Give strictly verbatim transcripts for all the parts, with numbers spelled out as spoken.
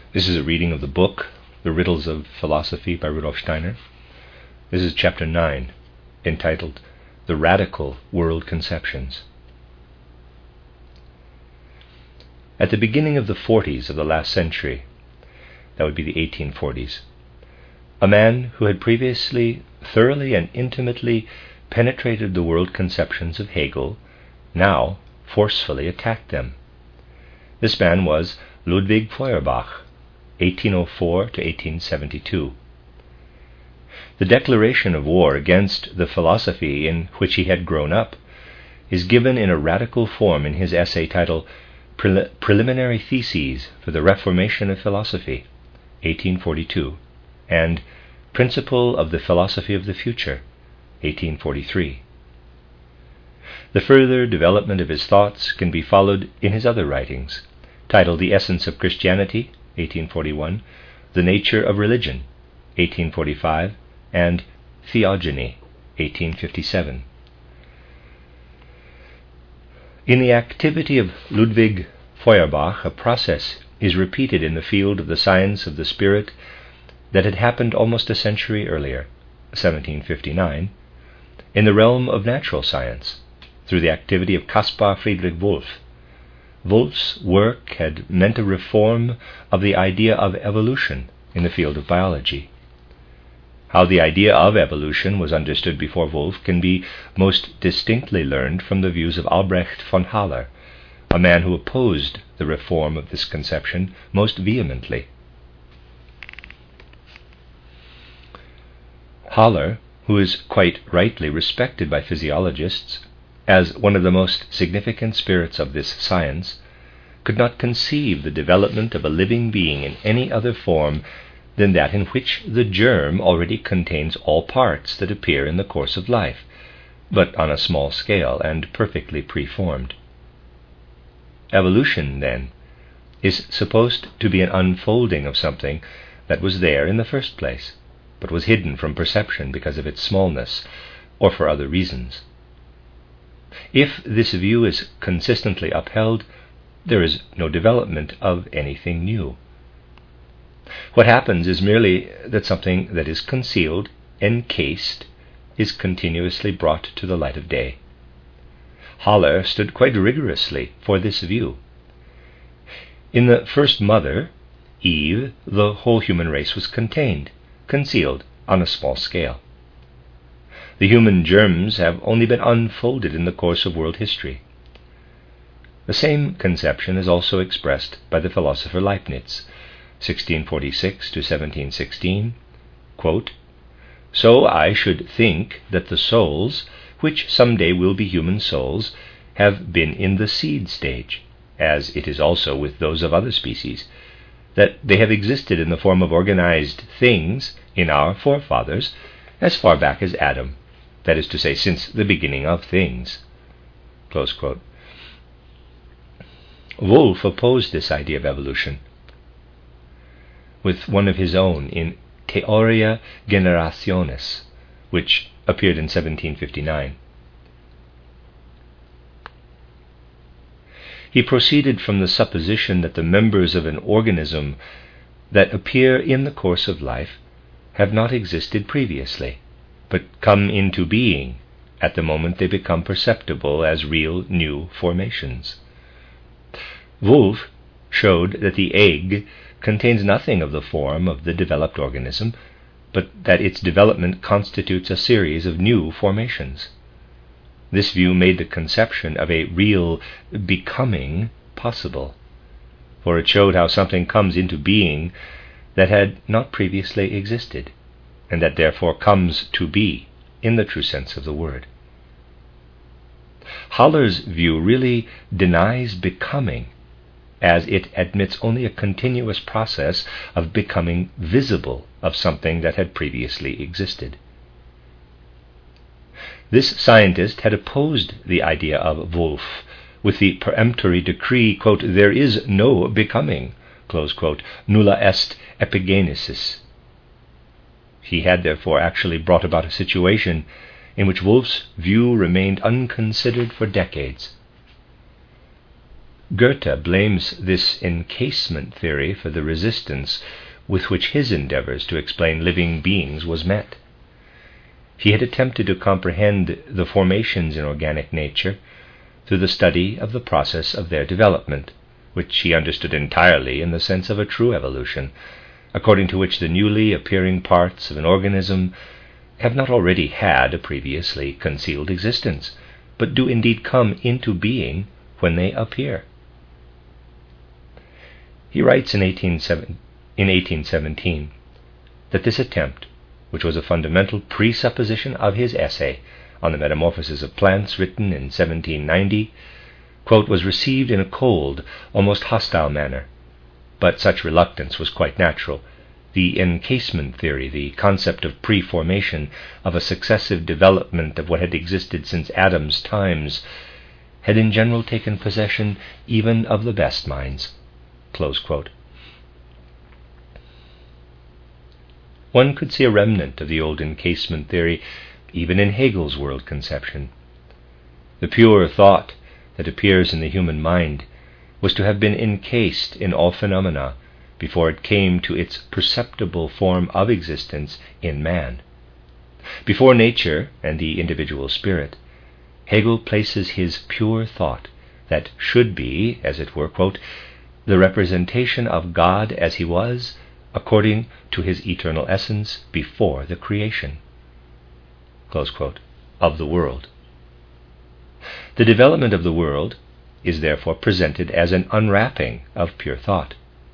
This is a reading of the book, The Riddles of Philosophy by Rudolf Steiner. This is chapter nine, entitled The Radical World Conceptions. At the beginning of the forties of the last century, that would be the eighteen forties, a man who had previously thoroughly and intimately penetrated the world conceptions of Hegel now forcefully attacked them. This man was Ludwig Feuerbach, eighteen oh four to eighteen seventy-two. The declaration of war against the philosophy in which he had grown up is given in a radical form in his essay titled Prel- Preliminary Theses for the Reformation of Philosophy, eighteen forty-two, and Principle of the Philosophy of the Future, eighteen forty-three. The further development of his thoughts can be followed in his other writings, titled The Essence of Christianity, eighteen forty-one, The Nature of Religion, eighteen forty-five, and Theogony, eighteen fifty-seven. In the activity of Ludwig Feuerbach, a process is repeated in the field of the science of the spirit that had happened almost a century earlier, seventeen fifty-nine, in the realm of natural science, through the activity of Caspar Friedrich Wolff. Wolff's work had meant a reform of the idea of evolution in the field of biology. How the idea of evolution was understood before Wolff can be most distinctly learned from the views of Albrecht von Haller, a man who opposed the reform of this conception most vehemently. Haller, who is quite rightly respected by physiologists as one of the most significant spirits of this science, could not conceive the development of a living being in any other form than that in which the germ already contains all parts that appear in the course of life, but on a small scale and perfectly preformed. Evolution, then, is supposed to be an unfolding of something that was there in the first place, but was hidden from perception because of its smallness, or for other reasons. If this view is consistently upheld, there is no development of anything new. What happens is merely that something that is concealed, encased, is continuously brought to the light of day. Haller stood quite rigorously for this view. In the first mother, Eve, the whole human race was contained, concealed on a small scale. The human germs have only been unfolded in the course of world history. The same conception is also expressed by the philosopher Leibniz, sixteen forty-six to seventeen sixteen, quote, "So I should think that the souls, which some day will be human souls, have been in the seed stage, as it is also with those of other species, that they have existed in the form of organized things in our forefathers as far back as Adam, that is to say, since the beginning of things." Close quote. Wolff opposed this idea of evolution with one of his own in Theoria Generationis, which appeared in seventeen fifty-nine. He proceeded from the supposition that the members of an organism that appear in the course of life have not existed previously, but come into being at the moment they become perceptible as real new formations. Wolff showed that the egg contains nothing of the form of the developed organism, but that its development constitutes a series of new formations. This view made the conception of a real becoming possible, for it showed how something comes into being that had not previously existed, and that therefore comes to be in the true sense of the word. Haller's view really denies becoming, as it admits only a continuous process of becoming visible of something that had previously existed. This scientist had opposed the idea of Wolff with the peremptory decree, quote, "There is no becoming," close quote, "nulla est epigenesis." He had therefore actually brought about a situation in which Wolff's view remained unconsidered for decades. Goethe blames this encasement theory for the resistance with which his endeavors to explain living beings was met. He had attempted to comprehend the formations in organic nature through the study of the process of their development, which he understood entirely in the sense of a true evolution, according to which the newly appearing parts of an organism have not already had a previously concealed existence, but do indeed come into being when they appear. He writes in eighteen seventeen that this attempt, which was a fundamental presupposition of his essay on the Metamorphosis of Plants, written in seventeen ninety, quote, was received in a cold, almost hostile manner, but such reluctance was quite natural. The encasement theory, the concept of pre-formation, of a successive development of what had existed since Adam's times, had in general taken possession even of the best minds. Close quote. One could see a remnant of the old encasement theory even in Hegel's world conception. The pure thought that appears in the human mind was to have been encased in all phenomena before it came to its perceptible form of existence in man. Before nature and the individual spirit, Hegel places his pure thought that should be, as it were, quote, the representation of God as he was, according to his eternal essence before the creation, close quote, of the world. The development of the world is therefore presented as an unwrapping of pure thought.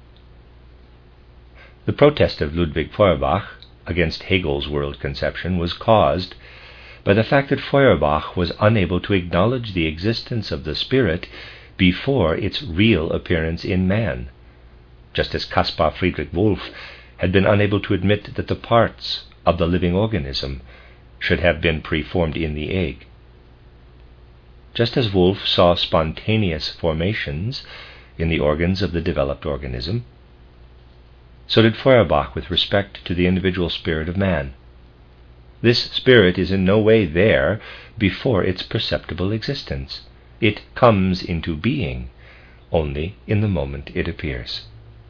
The protest of Ludwig Feuerbach against Hegel's world conception was caused by the fact that Feuerbach was unable to acknowledge the existence of the spirit before its real appearance in man, just as Caspar Friedrich Wolff had been unable to admit that the parts of the living organism should have been preformed in the egg. Just as Wolff saw spontaneous formations in the organs of the developed organism, so did Feuerbach with respect to the individual spirit of man. This spirit is in no way there before its perceptible existence. It comes into being only in the moment it appears.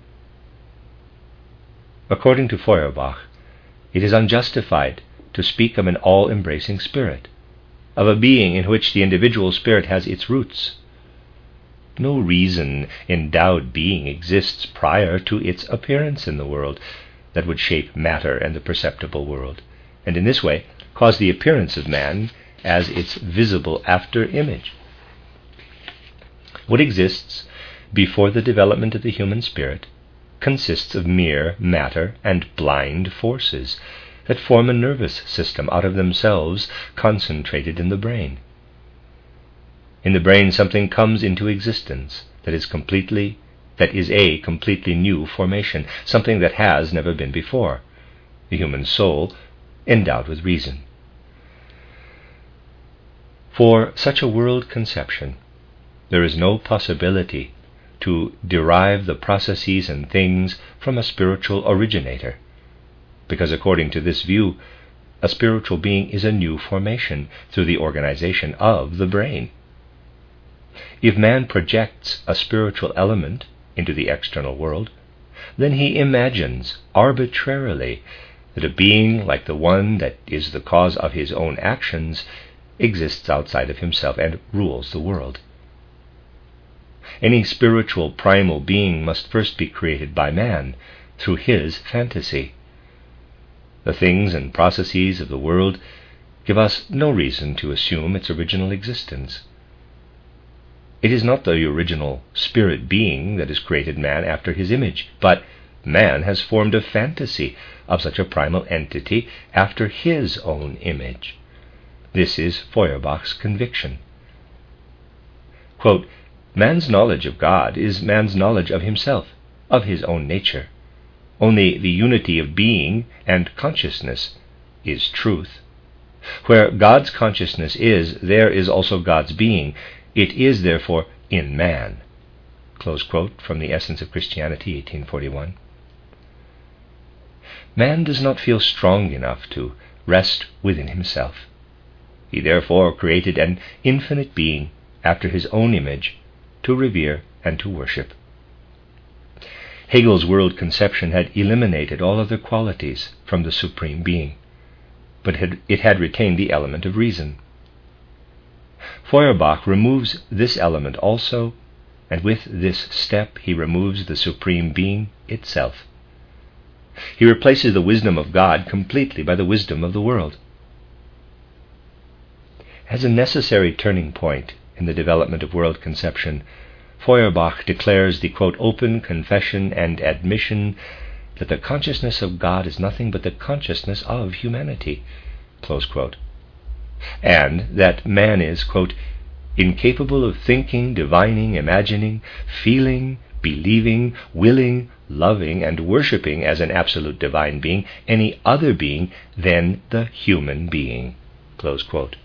According to Feuerbach, it is unjustified to speak of an all-embracing spirit, of a being in which the individual spirit has its roots. No reason-endowed being exists prior to its appearance in the world that would shape matter and the perceptible world, and in this way cause the appearance of man as its visible after-image. What exists before the development of the human spirit consists of mere matter and blind forces that form a nervous system out of themselves concentrated in the brain. In the brain something comes into existence that is completely that is a completely new formation, something that has never been before, the human soul endowed with reason. For such a world conception, there is no possibility to derive the processes and things from a spiritual originator, because according to this view, a spiritual being is a new formation through the organization of the brain. If man projects a spiritual element into the external world, then he imagines arbitrarily that a being like the one that is the cause of his own actions exists outside of himself and rules the world. Any spiritual primal being must first be created by man through his fantasy. The things and processes of the world give us no reason to assume its original existence. It is not the original spirit being that has created man after his image, but man has formed a fantasy of such a primal entity after his own image. This is Feuerbach's conviction. Quote, man's knowledge of God is man's knowledge of himself, of his own nature. Only the unity of being and consciousness is truth. Where God's consciousness is, there is also God's being. It is, therefore, in man. Close quote from The Essence of Christianity, eighteen forty-one. Man does not feel strong enough to rest within himself. He therefore created an infinite being after his own image to revere and to worship. Hegel's world conception had eliminated all other qualities from the Supreme Being, but had, it had retained the element of reason. Feuerbach removes this element also, and with this step he removes the Supreme Being itself. He replaces the wisdom of God completely by the wisdom of the world. As a necessary turning point in the development of world conception, Feuerbach declares the, quote, open confession and admission that the consciousness of God is nothing but the consciousness of humanity, close quote, and that man is, quote, incapable of thinking, divining, imagining, feeling, believing, willing, loving, and worshipping as an absolute divine being any other being than the human being, close quote.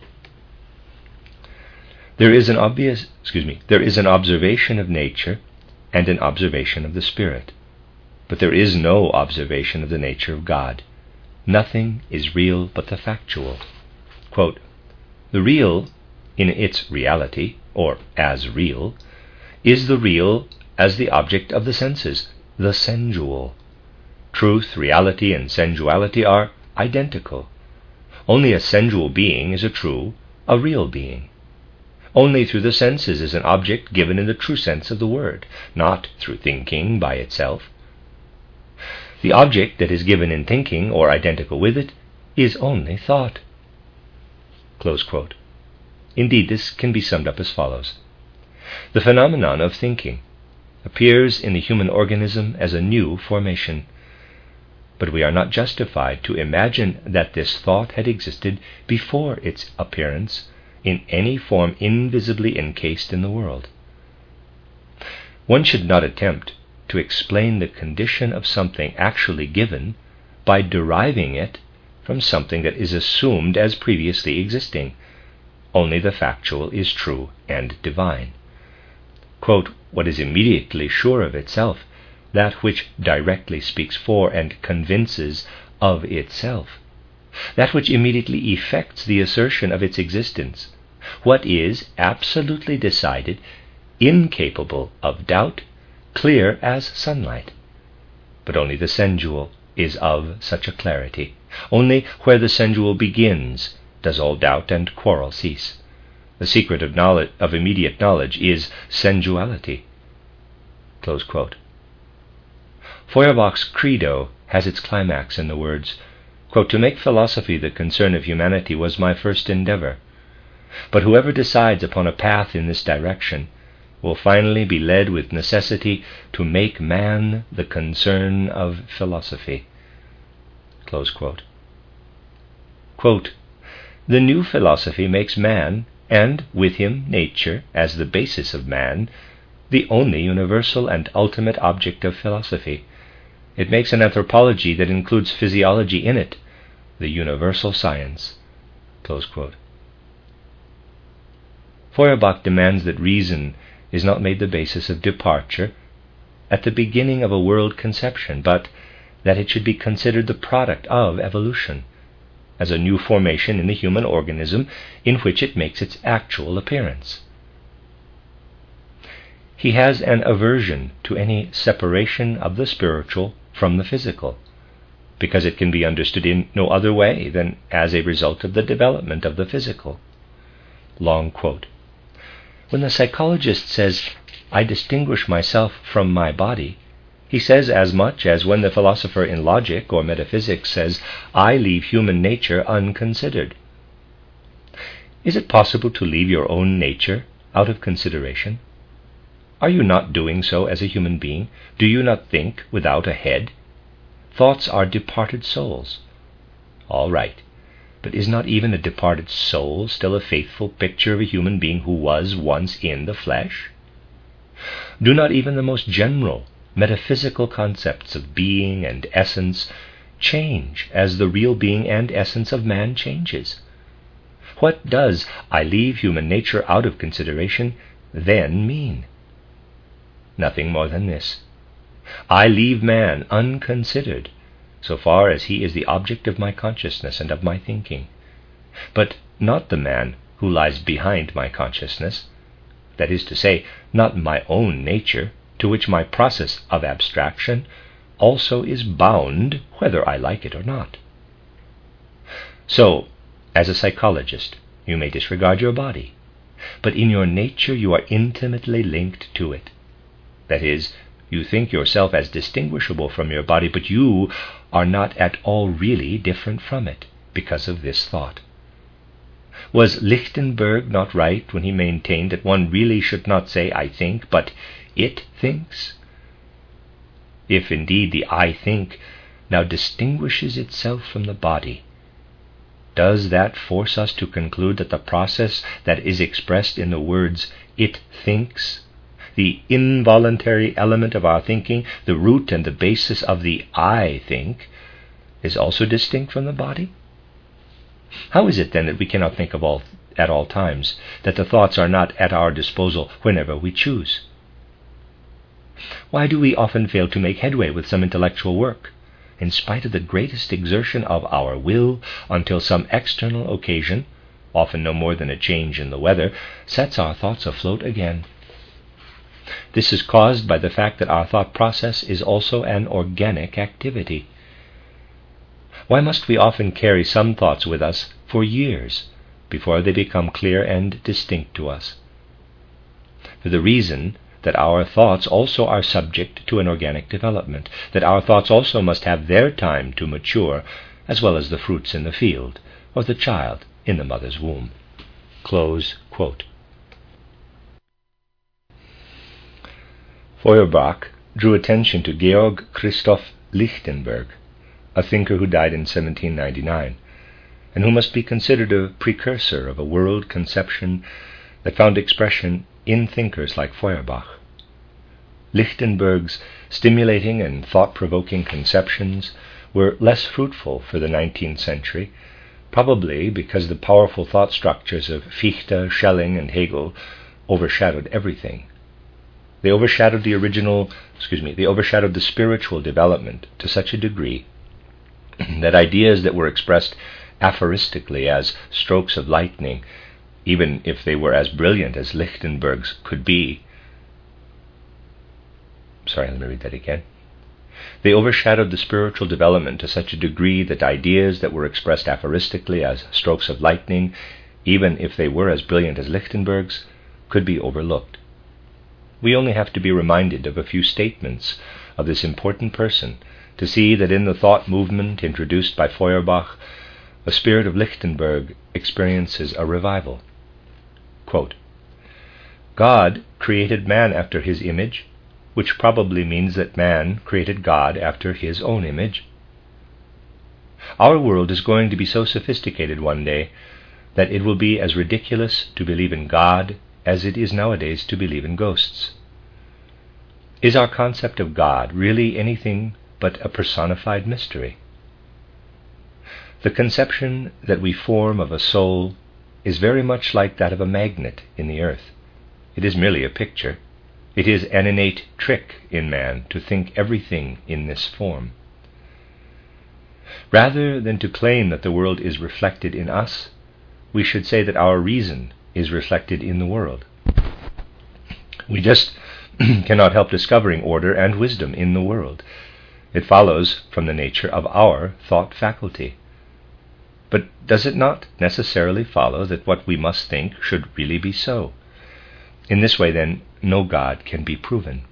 There is an obvious, excuse me, there is an observation of nature and an observation of the spirit, but there is no observation of the nature of God. Nothing is real but the factual. Quote, the real, in its reality, or as real, is the real as the object of the senses, the sensual. Truth, reality, and sensuality are identical. Only a sensual being is a true, a real being. Only through the senses is an object given in the true sense of the word, not through thinking by itself. The object that is given in thinking, or identical with it, is only thought. Close quote. Indeed, this can be summed up as follows. The phenomenon of thinking appears in the human organism as a new formation, but we are not justified to imagine that this thought had existed before its appearance in any form invisibly encased in the world. One should not attempt to explain the condition of something actually given by deriving it from something that is assumed as previously existing. Only the factual is true and divine. Quote, what is immediately sure of itself, that which directly speaks for and convinces of itself, that which immediately effects the assertion of its existence, what is absolutely decided, incapable of doubt, clear as sunlight. But only the sensual is of such a clarity. Only where the sensual begins does all doubt and quarrel cease. The secret of knowledge, of immediate knowledge, is sensuality. Close quote. Feuerbach's credo has its climax in the words, quote, to make philosophy the concern of humanity was my first endeavor, but whoever decides upon a path in this direction will finally be led with necessity to make man the concern of philosophy. Close quote. Quote, the new philosophy makes man, and with him nature as the basis of man, the only universal and ultimate object of philosophy. It makes an anthropology that includes physiology in it, the universal science. Close quote. Feuerbach demands that reason is not made the basis of departure at the beginning of a world conception, but that it should be considered the product of evolution, as a new formation in the human organism in which it makes its actual appearance. He has an aversion to any separation of the spiritual from the physical, because it can be understood in no other way than as a result of the development of the physical. Long quote. When the psychologist says, I distinguish myself from my body, he says as much as when the philosopher in logic or metaphysics says, I leave human nature unconsidered. Is it possible to leave your own nature out of consideration? Are you not doing so as a human being? Do you not think without a head? Thoughts are departed souls. All right, but is not even a departed soul still a faithful picture of a human being who was once in the flesh? Do not even the most general metaphysical concepts of being and essence change as the real being and essence of man changes? What does I leave human nature out of consideration then mean? Nothing more than this. I leave man unconsidered so far as he is the object of my consciousness and of my thinking, but not the man who lies behind my consciousness, that is to say, not my own nature, to which my process of abstraction also is bound, whether I like it or not. So, as a psychologist, you may disregard your body, but in your nature you are intimately linked to it. That is, you think yourself as distinguishable from your body, but you are not at all really different from it because of this thought. Was Lichtenberg not right when he maintained that one really should not say I think, but it thinks? If indeed the I think now distinguishes itself from the body, does that force us to conclude that the process that is expressed in the words it thinks, the involuntary element of our thinking, the root and the basis of the I think, is also distinct from the body? How is it then that we cannot think of all at all times, that the thoughts are not at our disposal whenever we choose? Why do we often fail to make headway with some intellectual work, in spite of the greatest exertion of our will, until some external occasion, often no more than a change in the weather, sets our thoughts afloat again? This is caused by the fact that our thought process is also an organic activity. Why must we often carry some thoughts with us for years before they become clear and distinct to us? For the reason that our thoughts also are subject to an organic development, that our thoughts also must have their time to mature, as well as the fruits in the field, or the child in the mother's womb. Close quote. Feuerbach drew attention to Georg Christoph Lichtenberg, a thinker who died in seventeen ninety-nine, and who must be considered a precursor of a world conception that found expression in thinkers like Feuerbach. Lichtenberg's stimulating and thought-provoking conceptions were less fruitful for the nineteenth century, probably because the powerful thought structures of Fichte, Schelling, and Hegel overshadowed everything. They overshadowed the original, excuse me, they overshadowed the spiritual development to such a degree that ideas that were expressed aphoristically as strokes of lightning, even if they were as brilliant as Lichtenberg's could be, sorry, let me read that again. They overshadowed the spiritual development to such a degree that ideas that were expressed aphoristically as strokes of lightning, even if they were as brilliant as Lichtenberg's, could be overlooked. We only have to be reminded of a few statements of this important person to see that in the thought movement introduced by Feuerbach, a spirit of Lichtenberg experiences a revival. Quote, God created man after his image, which probably means that man created God after his own image. Our world is going to be so sophisticated one day that it will be as ridiculous to believe in God as it is nowadays to believe in ghosts. Is our concept of God really anything but a personified mystery? The conception that we form of a soul is very much like that of a magnet in the earth. It is merely a picture. It is an innate trick in man to think everything in this form. Rather than to claim that the world is reflected in us, we should say that our reason is reflected in the world. We just cannot help discovering order and wisdom in the world. It follows from the nature of our thought faculty. But does it not necessarily follow that what we must think should really be so? In this way, then, no God can be proven.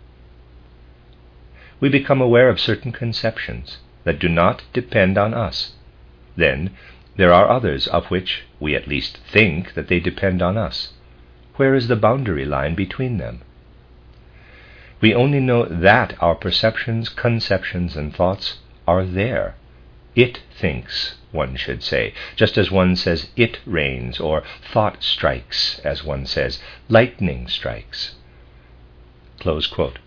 We become aware of certain conceptions that do not depend on us. Then there are others of which we at least think that they depend on us. Where is the boundary line between them? We only know that our perceptions, conceptions, and thoughts are there. It thinks, one should say, just as one says it rains, or thought strikes, as one says lightning strikes. Close quote.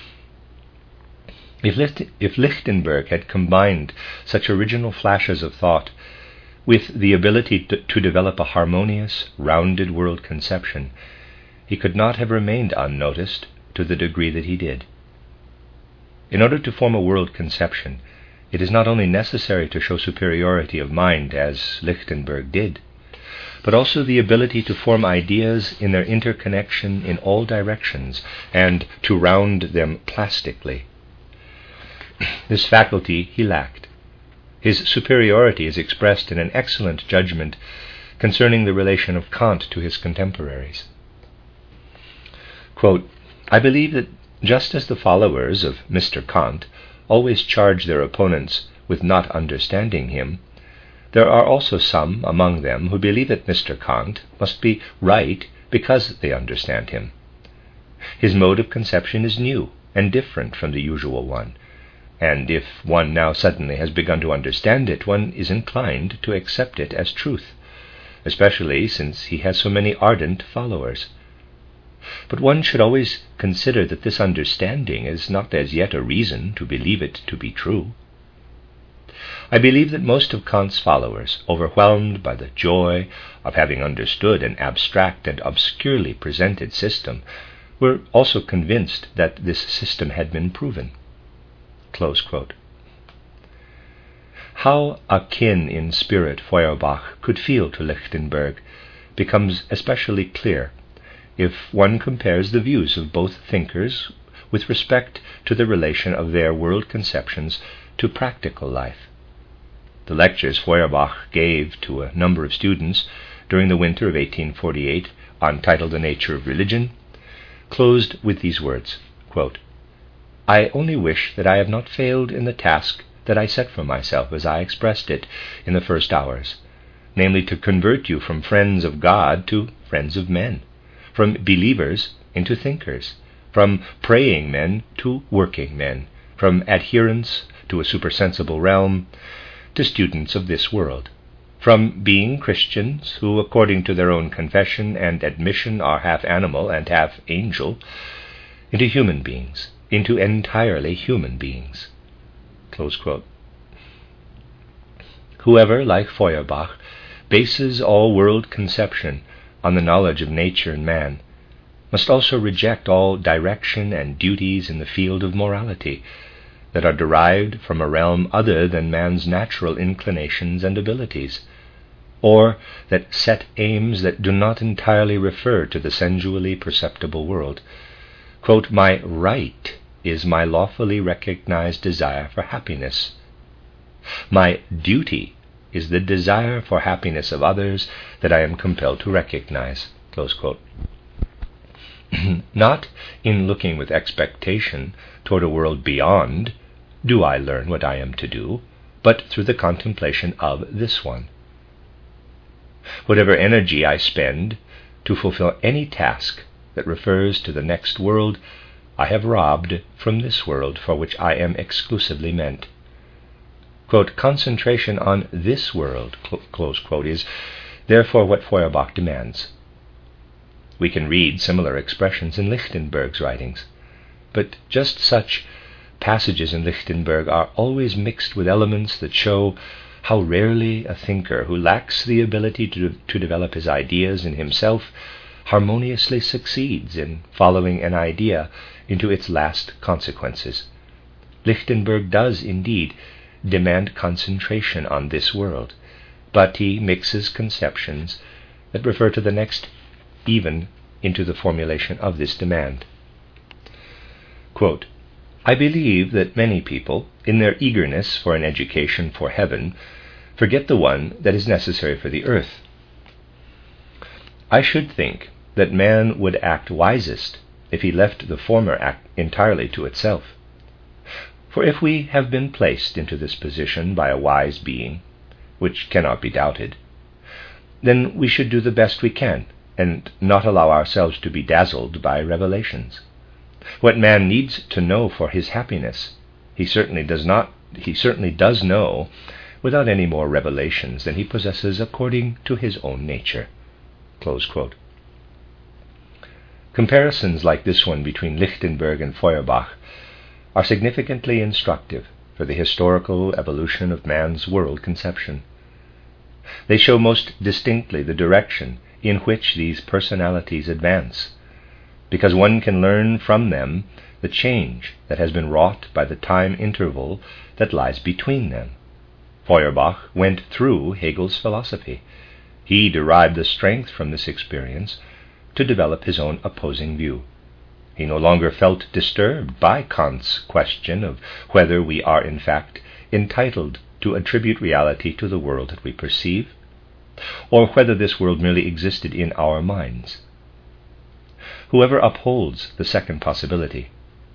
If, Licht- if Lichtenberg had combined such original flashes of thought with the ability to, to develop a harmonious, rounded world conception, he could not have remained unnoticed to the degree that he did. In order to form a world conception, it is not only necessary to show superiority of mind, as Lichtenberg did, but also the ability to form ideas in their interconnection in all directions and to round them plastically. This faculty he lacked. His superiority is expressed in an excellent judgment concerning the relation of Kant to his contemporaries. Quote, I believe that just as the followers of Mister Kant always charge their opponents with not understanding him, there are also some among them who believe that Mister Kant must be right because they understand him. His mode of conception is new and different from the usual one, and if one now suddenly has begun to understand it, one is inclined to accept it as truth, especially since he has so many ardent followers. But one should always consider that this understanding is not as yet a reason to believe it to be true. I believe that most of Kant's followers, overwhelmed by the joy of having understood an abstract and obscurely presented system, were also convinced that this system had been proven. Close quote. How akin in spirit Feuerbach could feel to Lichtenberg becomes especially clear if one compares the views of both thinkers with respect to the relation of their world conceptions to practical life. The lectures Feuerbach gave to a number of students during the winter of eighteen forty-eight on titled The Nature of Religion closed with these words, quote, I only wish that I have not failed in the task that I set for myself as I expressed it in the first hours, namely to convert you from friends of God to friends of men, from believers into thinkers, from praying men to working men, from adherents to a supersensible realm to students of this world, from being Christians who, according to their own confession and admission, are half animal and half angel, into human beings, into entirely human beings. Close quote. Whoever, like Feuerbach, bases all world conception on the knowledge of nature and man, must also reject all direction and duties in the field of morality that are derived from a realm other than man's natural inclinations and abilities, or that set aims that do not entirely refer to the sensually perceptible world. Quote, my right is my lawfully recognized desire for happiness. My duty is the desire for happiness of others that I am compelled to recognize. Close quote. Not in looking with expectation toward a world beyond do I learn what I am to do, but through the contemplation of this one. Whatever energy I spend to fulfill any task that refers to the next world, I have robbed from this world for which I am exclusively meant. Quote, concentration on this world, cl- close quote, is therefore what Feuerbach demands. We can read similar expressions in Lichtenberg's writings, but just such passages in Lichtenberg are always mixed with elements that show how rarely a thinker who lacks the ability to, to develop his ideas in himself harmoniously succeeds in following an idea into its last consequences. Lichtenberg does indeed demand concentration on this world, but he mixes conceptions that refer to the next even into the formulation of this demand. Quote, I believe that many people, in their eagerness for an education for heaven, forget the one that is necessary for the earth. I should think that man would act wisest if he left the former act entirely to itself. For if we have been placed into this position by a wise being, which cannot be doubted, then we should do the best we can, and not allow ourselves to be dazzled by revelations. What man needs to know for his happiness, he certainly does not he certainly does know without any more revelations than he possesses according to his own nature. Close quote. Comparisons like this one between Lichtenberg and Feuerbach are significantly instructive for the historical evolution of man's world conception. They show most distinctly the direction in which these personalities advance, because one can learn from them the change that has been wrought by the time interval that lies between them. Feuerbach went through Hegel's philosophy, He derived the strength from this experience to develop his own opposing view. He no longer felt disturbed by Kant's question of whether we are in fact entitled to attribute reality to the world that we perceive, or whether this world merely existed in our minds. Whoever upholds the second possibility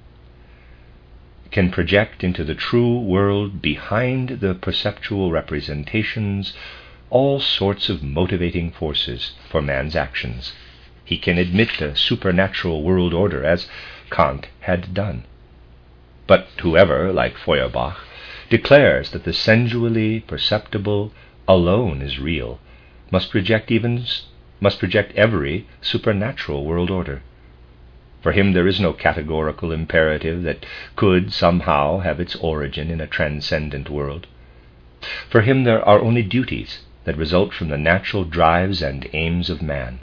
can project into the true world behind the perceptual representations all sorts of motivating forces for man's actions. He can admit the supernatural world order as Kant had done. But whoever, like Feuerbach, declares that the sensually perceptible alone is real, must reject even must reject every supernatural world order. For him there is no categorical imperative that could somehow have its origin in a transcendent world. For him there are only duties that result from the natural drives and aims of man.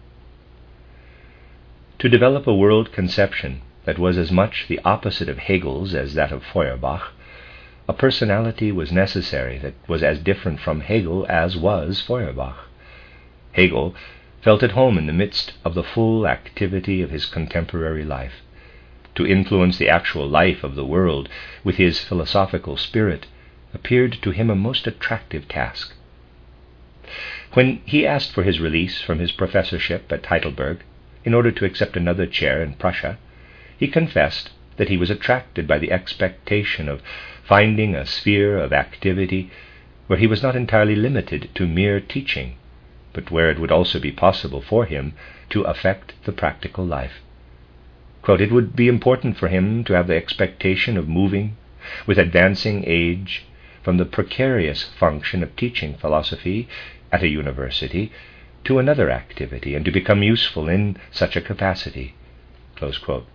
To develop a world conception that was as much the opposite of Hegel's as that of Feuerbach, a personality was necessary that was as different from Hegel as was Feuerbach. Hegel felt at home in the midst of the full activity of his contemporary life. To influence the actual life of the world with his philosophical spirit appeared to him a most attractive task. When he asked for his release from his professorship at Heidelberg in order to accept another chair in Prussia, he confessed that he was attracted by the expectation of finding a sphere of activity where he was not entirely limited to mere teaching, but where it would also be possible for him to affect the practical life. Quote, it would be important for him to have the expectation of moving, with advancing age, from the precarious function of teaching philosophy at a university to another activity, and to become useful in such a capacity. Close quote.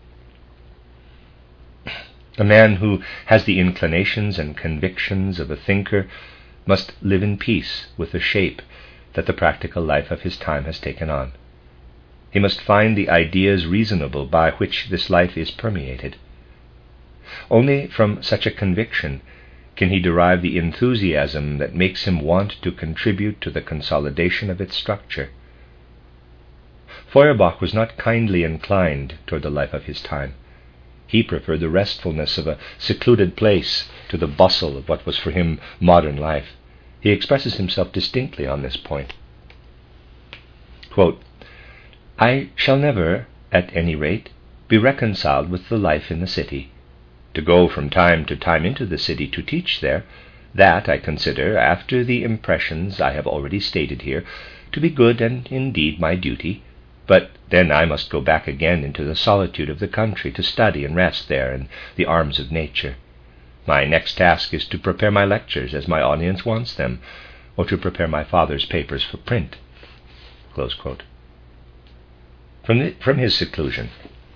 A man who has the inclinations and convictions of a thinker must live in peace with the shape that the practical life of his time has taken on. He must find the ideas reasonable by which this life is permeated. Only from such a conviction can he derive the enthusiasm that makes him want to contribute to the consolidation of its structure. Feuerbach was not kindly inclined toward the life of his time. He preferred the restfulness of a secluded place to the bustle of what was for him modern life. He expresses himself distinctly on this point. Quote, I shall never, at any rate, be reconciled with the life in the city. To go from time to time into the city to teach there, that I consider, after the impressions I have already stated here, to be good and indeed my duty, but then I must go back again into the solitude of the country to study and rest there in the arms of nature. My next task is to prepare my lectures as my audience wants them, or to prepare my father's papers for print. Close quote. From, the, from his seclusion,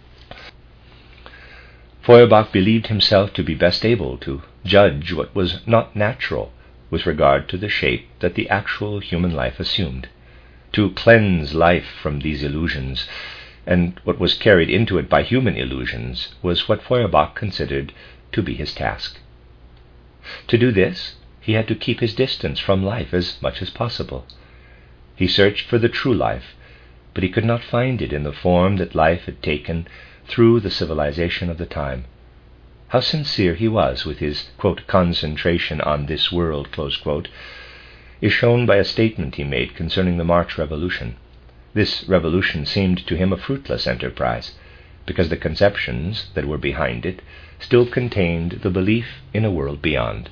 Feuerbach believed himself to be best able to judge what was not natural with regard to the shape that the actual human life assumed, to cleanse life from these illusions, and what was carried into it by human illusions was what Feuerbach considered to be his task. To do this, he had to keep his distance from life as much as possible. He searched for the true life, but he could not find it in the form that life had taken through the civilization of the time. How sincere he was with his, quote, concentration on this world, close quote, is shown by a statement he made concerning the March Revolution. This revolution seemed to him a fruitless enterprise, because the conceptions that were behind it still contained the belief in a world beyond.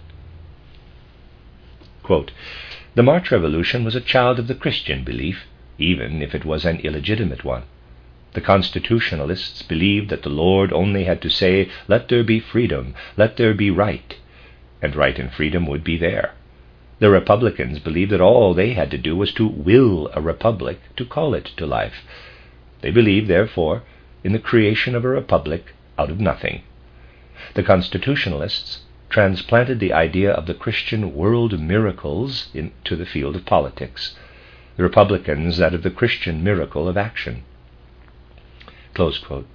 Quote, the March Revolution was a child of the Christian belief, even if it was an illegitimate one. The constitutionalists believed that the Lord only had to say, let there be freedom, let there be right, and right and freedom would be there. The Republicans believed that all they had to do was to will a republic to call it to life. They believed, therefore, in the creation of a republic out of nothing. The constitutionalists transplanted the idea of the Christian world miracles into the field of politics, the Republicans that of the Christian miracle of action. Close quote.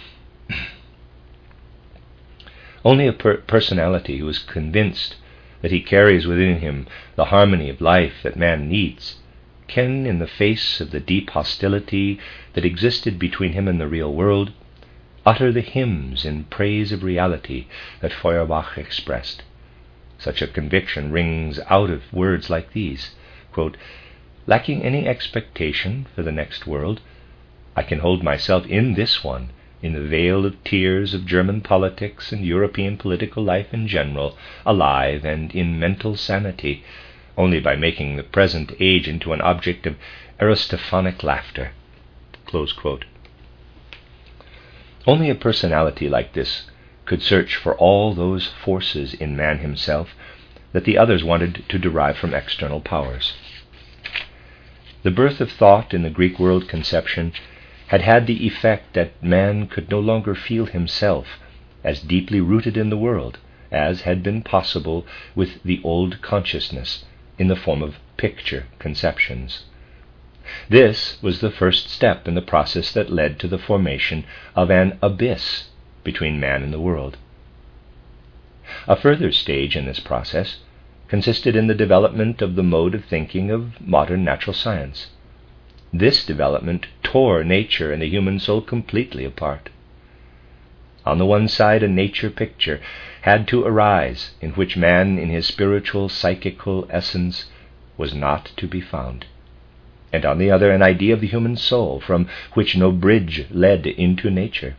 Only a per- personality who is convinced that he carries within him the harmony of life that man needs can, in the face of the deep hostility that existed between him and the real world, utter the hymns in praise of reality that Feuerbach expressed. Such a conviction rings out of words like these, quote, "Lacking any expectation for the next world, I can hold myself in this one, in the vale of tears of German politics and European political life in general, alive and in mental sanity, only by making the present age into an object of Aristophanic laughter." Close quote. Only a personality like this could search for all those forces in man himself that the others wanted to derive from external powers. The birth of thought in the Greek world conception had had the effect that man could no longer feel himself as deeply rooted in the world as had been possible with the old consciousness in the form of picture conceptions. This was the first step in the process that led to the formation of an abyss between man and the world. A further stage in this process consisted in the development of the mode of thinking of modern natural science. This development tore nature and the human soul completely apart. On the one side, a nature picture had to arise in which man in his spiritual, psychical essence was not to be found, and on the other, an idea of the human soul from which no bridge led into nature.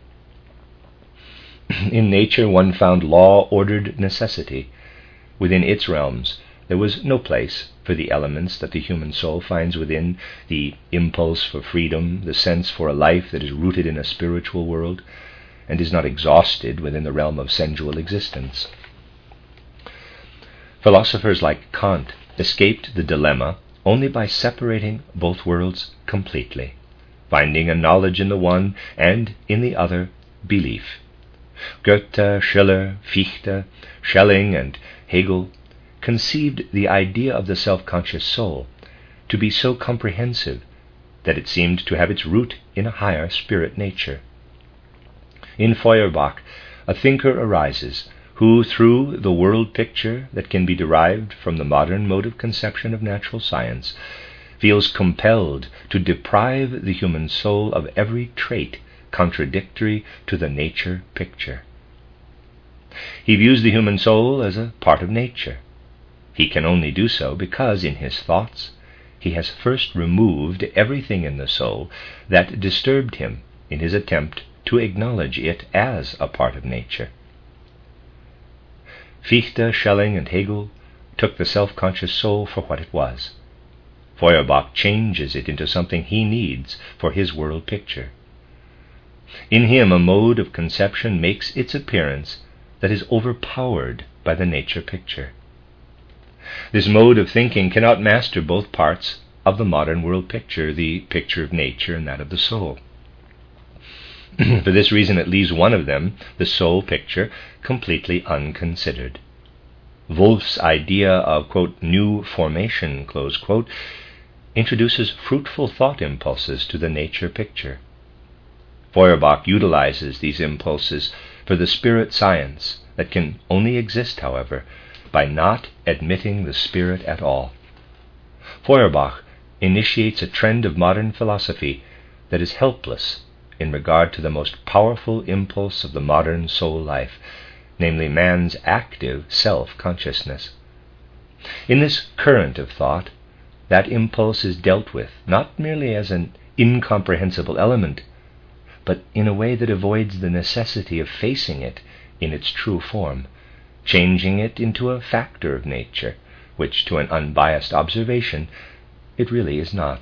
In nature one found law-ordered necessity. Within its realms there was no place for the elements that the human soul finds within: the impulse for freedom, the sense for a life that is rooted in a spiritual world and is not exhausted within the realm of sensual existence. Philosophers like Kant escaped the dilemma only by separating both worlds completely, finding a knowledge in the one and in the other belief. Goethe, Schiller, Fichte, Schelling, and Hegel conceived the idea of the self-conscious soul to be so comprehensive that it seemed to have its root in a higher spirit nature. In Feuerbach, a thinker arises who, through the world picture that can be derived from the modern mode of conception of natural science, feels compelled to deprive the human soul of every trait contradictory to the nature picture. He views the human soul as a part of nature. He can only do so because, in his thoughts, he has first removed everything in the soul that disturbed him in his attempt to acknowledge it as a part of nature. Fichte, Schelling, and Hegel took the self-conscious soul for what it was. Feuerbach changes it into something he needs for his world picture. In him, a mode of conception makes its appearance that is overpowered by the nature picture. This mode of thinking cannot master both parts of the modern world picture, the picture of nature and that of the soul. For this reason, it leaves one of them, the soul picture, completely unconsidered. Wolff's idea of, quote, new formation, close quote, introduces fruitful thought impulses to the nature picture. Feuerbach utilizes these impulses for the spirit science that can only exist, however, by not admitting the spirit at all. Feuerbach initiates a trend of modern philosophy that is helpless in regard to the most powerful impulse of the modern soul life, namely man's active self-consciousness. In this current of thought, that impulse is dealt with not merely as an incomprehensible element, but in a way that avoids the necessity of facing it in its true form, changing it into a factor of nature, which to an unbiased observation it really is not.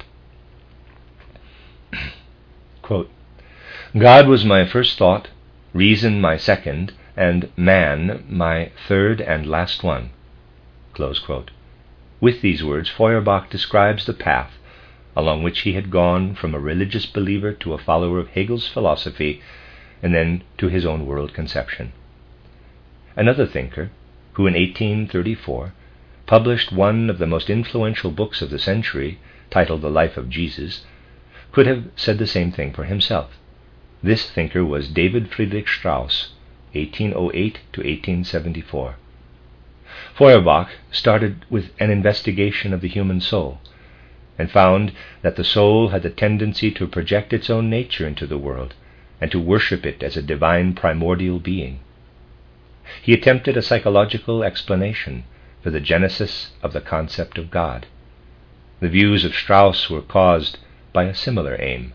Quote, God was my first thought, reason my second, and man my third and last one. Close quote. With these words, Feuerbach describes the path along which he had gone from a religious believer to a follower of Hegel's philosophy, and then to his own world conception. Another thinker, who in eighteen thirty-four published one of the most influential books of the century, titled The Life of Jesus, could have said the same thing for himself. This thinker was David Friedrich Strauss, eighteen oh eight to eighteen seventy-four. Feuerbach started with an investigation of the human soul, and found that the soul had the tendency to project its own nature into the world and to worship it as a divine primordial being. He attempted a psychological explanation for the genesis of the concept of God. The views of Strauss were caused by a similar aim.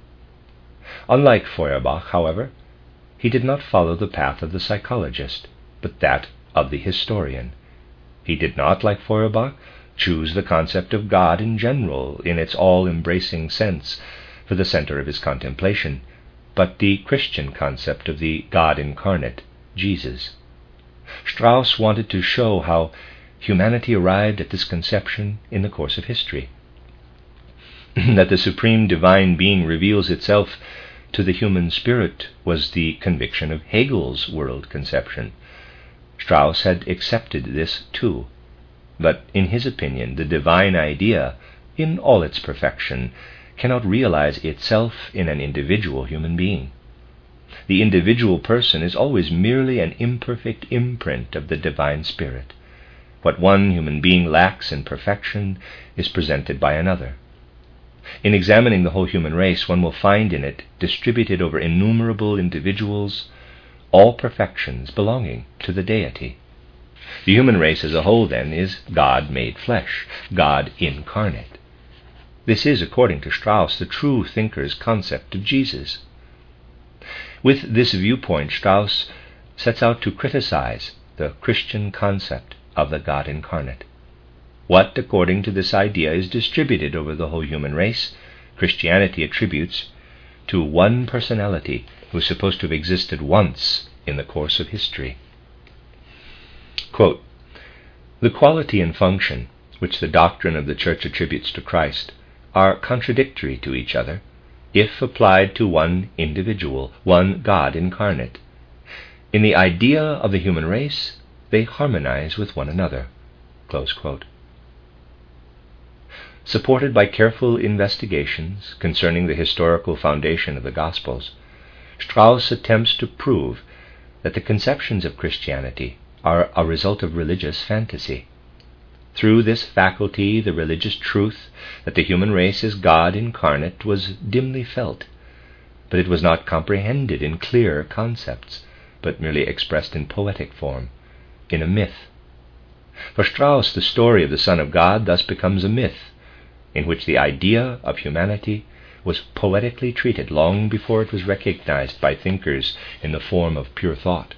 Unlike Feuerbach, however, he did not follow the path of the psychologist, but that of the historian. He did not, like Feuerbach, choose the concept of God in general, in its all-embracing sense, for the center of his contemplation, but the Christian concept of the God incarnate, Jesus. Strauss wanted to show how humanity arrived at this conception in the course of history, that the supreme divine being reveals itself to the human spirit was the conviction of Hegel's world conception. Strauss had accepted this too, but in his opinion the divine idea, in all its perfection, cannot realize itself in an individual human being. The individual person is always merely an imperfect imprint of the divine spirit. What one human being lacks in perfection is presented by another. In examining the whole human race, one will find in it, distributed over innumerable individuals, all perfections belonging to the deity. The human race as a whole, then, is God made flesh, God incarnate. This is, according to Strauss, the true thinker's concept of Jesus. With this viewpoint, Strauss sets out to criticize the Christian concept of the God incarnate. What, according to this idea, is distributed over the whole human race, Christianity attributes to one personality who is supposed to have existed once in the course of history. Quote, "The quality and function which the doctrine of the Church attributes to Christ are contradictory to each other if applied to one individual, one God incarnate. In the idea of the human race, they harmonize with one another." Close quote. Supported by careful investigations concerning the historical foundation of the Gospels, Strauss attempts to prove that the conceptions of Christianity are a result of religious fantasy. Through this faculty, the religious truth that the human race is God incarnate was dimly felt, but it was not comprehended in clear concepts, but merely expressed in poetic form, in a myth. For Strauss, the story of the Son of God thus becomes a myth, in which the idea of humanity was poetically treated long before it was recognized by thinkers in the form of pure thought.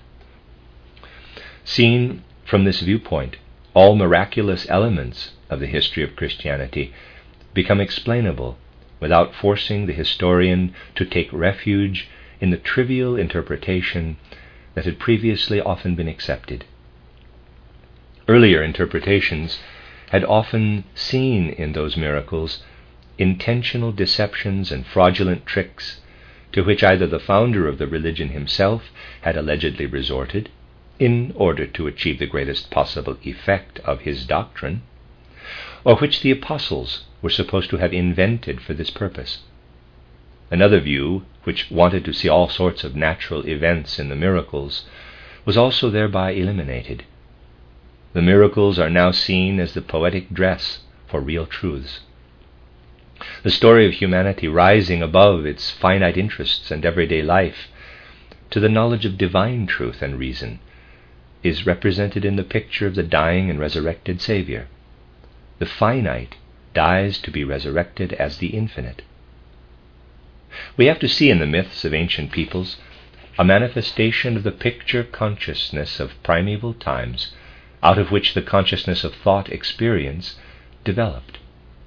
Seen from this viewpoint, all miraculous elements of the history of Christianity become explainable without forcing the historian to take refuge in the trivial interpretation that had previously often been accepted. Earlier interpretations had often seen in those miracles intentional deceptions and fraudulent tricks to which either the founder of the religion himself had allegedly resorted in order to achieve the greatest possible effect of his doctrine, or which the apostles were supposed to have invented for this purpose. Another view, which wanted to see all sorts of natural events in the miracles, was also thereby eliminated. The miracles are now seen as the poetic dress for real truths. The story of humanity rising above its finite interests and everyday life to the knowledge of divine truth and reason is represented in the picture of the dying and resurrected Savior. The finite dies to be resurrected as the infinite. We have to see in the myths of ancient peoples a manifestation of the picture consciousness of primeval times, out of which the consciousness of thought experience developed.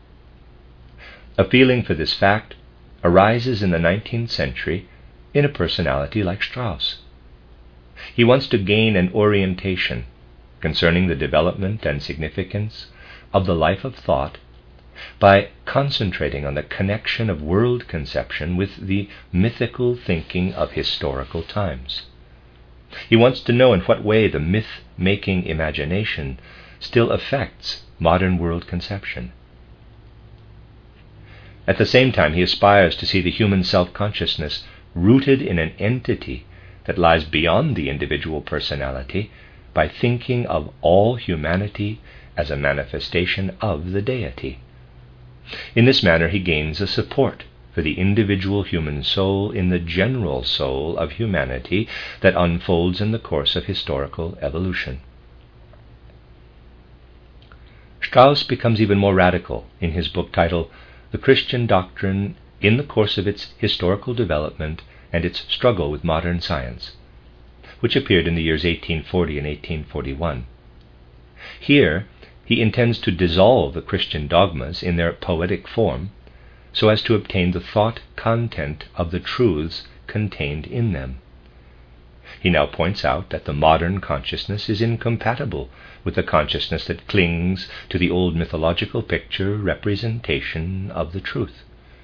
A feeling for this fact arises in the nineteenth century in a personality like Strauss. He wants to gain an orientation concerning the development and significance of the life of thought by concentrating on the connection of world conception with the mythical thinking of historical times. He wants to know in what way the myth-making imagination still affects modern world conception. At the same time, he aspires to see the human self-consciousness rooted in an entity that lies beyond the individual personality by thinking of all humanity as a manifestation of the deity. In this manner he gains a support for the individual human soul in the general soul of humanity that unfolds in the course of historical evolution. Strauss becomes even more radical in his book titled The Christian Doctrine in the Course of Its Historical Development and Its Struggle with Modern Science, which appeared in the years eighteen forty and eighteen forty-one. Here, he intends to dissolve the Christian dogmas in their poetic form so as to obtain the thought content of the truths contained in them. He now points out that the modern consciousness is incompatible with the consciousness that clings to the old mythological picture representation of the truth.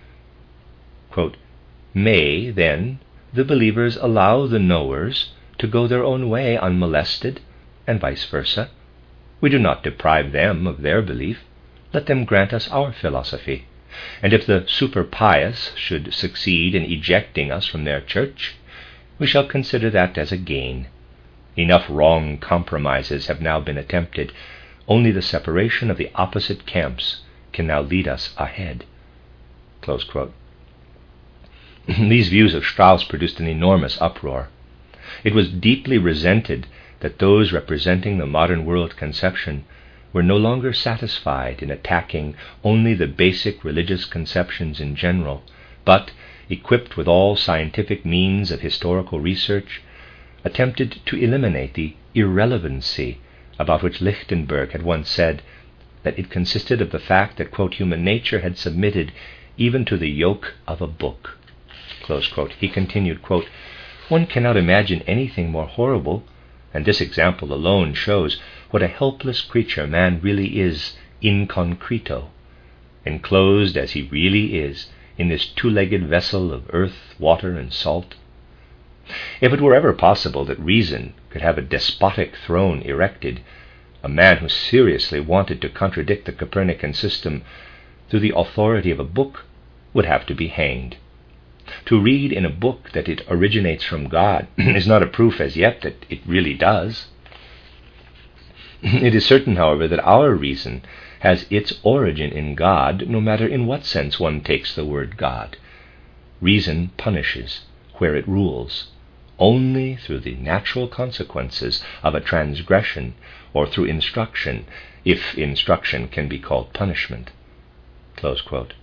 Quote, "May, then, the believers allow the knowers to go their own way unmolested, and vice versa? We do not deprive them of their belief. Let them grant us our philosophy. And if the super-pious should succeed in ejecting us from their church, we shall consider that as a gain. Enough wrong compromises have now been attempted. Only the separation of the opposite camps can now lead us ahead." Close quote. These views of Strauss produced an enormous uproar. It was deeply resented that those representing the modern world conception were no longer satisfied in attacking only the basic religious conceptions in general, but, equipped with all scientific means of historical research, attempted to eliminate the irrelevancy about which Lichtenberg had once said that it consisted of the fact that, quote, human nature had submitted even to the yoke of a book. Close quote. He continued, quote, "One cannot imagine anything more horrible, and this example alone shows what a helpless creature man really is in concreto, enclosed as he really is in this two-legged vessel of earth, water, and salt. If it were ever possible that reason could have a despotic throne erected, a man who seriously wanted to contradict the Copernican system through the authority of a book would have to be hanged. To read in a book that it originates from God is not a proof as yet that it really does. It is certain, however, that our reason has its origin in God, no matter in what sense one takes the word God. Reason punishes where it rules, only through the natural consequences of a transgression or through instruction, if instruction can be called punishment." Close quote.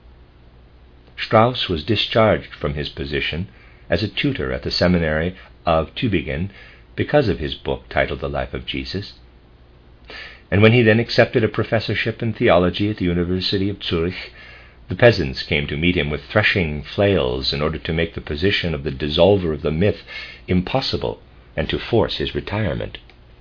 Strauss was discharged from his position as a tutor at the seminary of Tübingen because of his book titled The Life of Jesus. And when he then accepted a professorship in theology at the University of Zurich, the peasants came to meet him with threshing flails in order to make the position of the dissolver of the myth impossible and to force his retirement.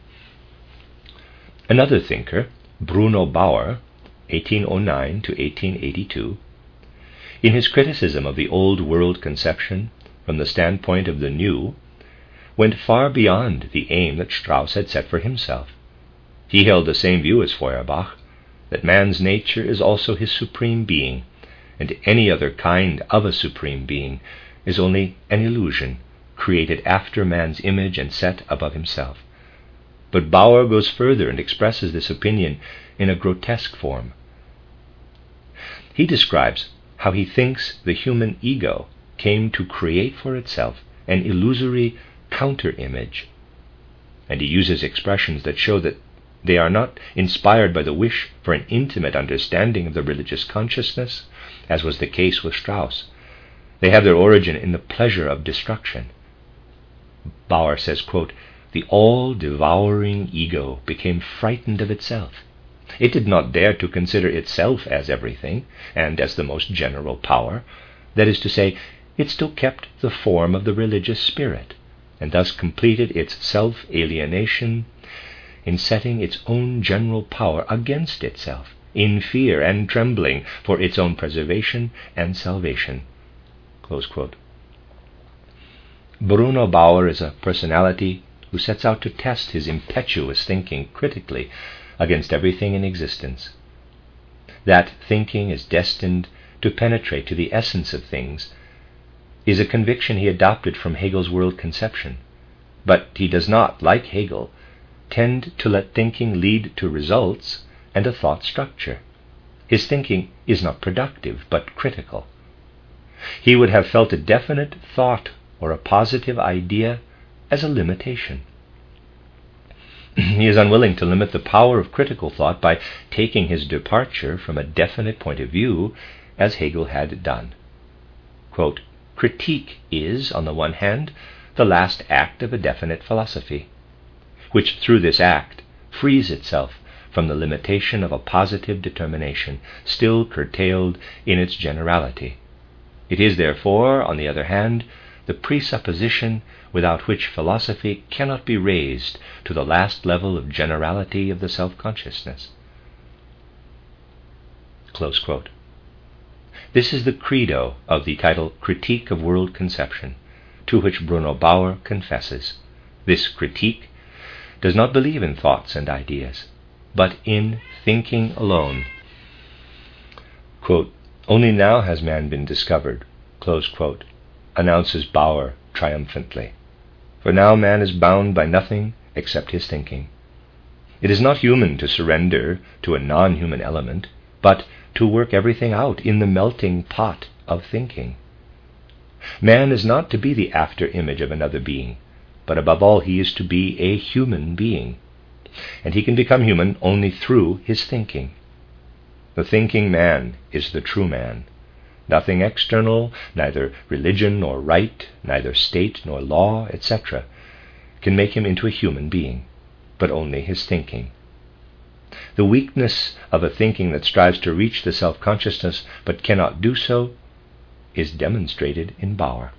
Another thinker, Bruno Bauer, eighteen oh nine to eighteen eighty-two, in his criticism of the old world conception from the standpoint of the new, went far beyond the aim that Strauss had set for himself. He held the same view as Feuerbach, that man's nature is also his supreme being, and any other kind of a supreme being is only an illusion created after man's image and set above himself. But Bauer goes further and expresses this opinion in a grotesque form. He describes how he thinks the human ego came to create for itself an illusory counter-image, and he uses expressions that show that they are not inspired by the wish for an intimate understanding of the religious consciousness, as was the case with Strauss. They have their origin in the pleasure of destruction. Bauer says, quote, "The all-devouring ego became frightened of itself. It did not dare to consider itself as everything, and as the most general power. That is to say, it still kept the form of the religious spirit, and thus completed its self-alienation in setting its own general power against itself, in fear and trembling for its own preservation and salvation." Close quote. Bruno Bauer is a personality who sets out to test his impetuous thinking critically against everything in existence. That thinking is destined to penetrate to the essence of things is a conviction he adopted from Hegel's world conception, but he does not, like Hegel, tend to let thinking lead to results and a thought structure. his thinking is not productive, but critical. He would have felt a definite thought or a positive idea as a limitation. He is unwilling to limit the power of critical thought by taking his departure from a definite point of view, as Hegel had done. Quote, critique is, on the one hand, the last act of a definite philosophy, which through this act frees itself from the limitation of a positive determination, still curtailed in its generality. It is, therefore, on the other hand, the presupposition without which philosophy cannot be raised to the last level of generality of the self-consciousness. Close quote. This is the credo of the title Critique of World Conception, to which Bruno Bauer confesses. This critique does not believe in thoughts and ideas, but in thinking alone. Quote, only now has man been discovered, close quote, announces Bauer triumphantly. For now man is bound by nothing except his thinking. It is not human to surrender to a non-human element, but to work everything out in the melting pot of thinking. Man is not to be the after-image of another being, but above all he is to be a human being, and he can become human only through his thinking. The thinking man is the true man. Nothing external, neither religion nor right, neither state nor law, et cetera, can make him into a human being, but only his thinking. The weakness of a thinking that strives to reach the self-consciousness but cannot do so is demonstrated in Bauer.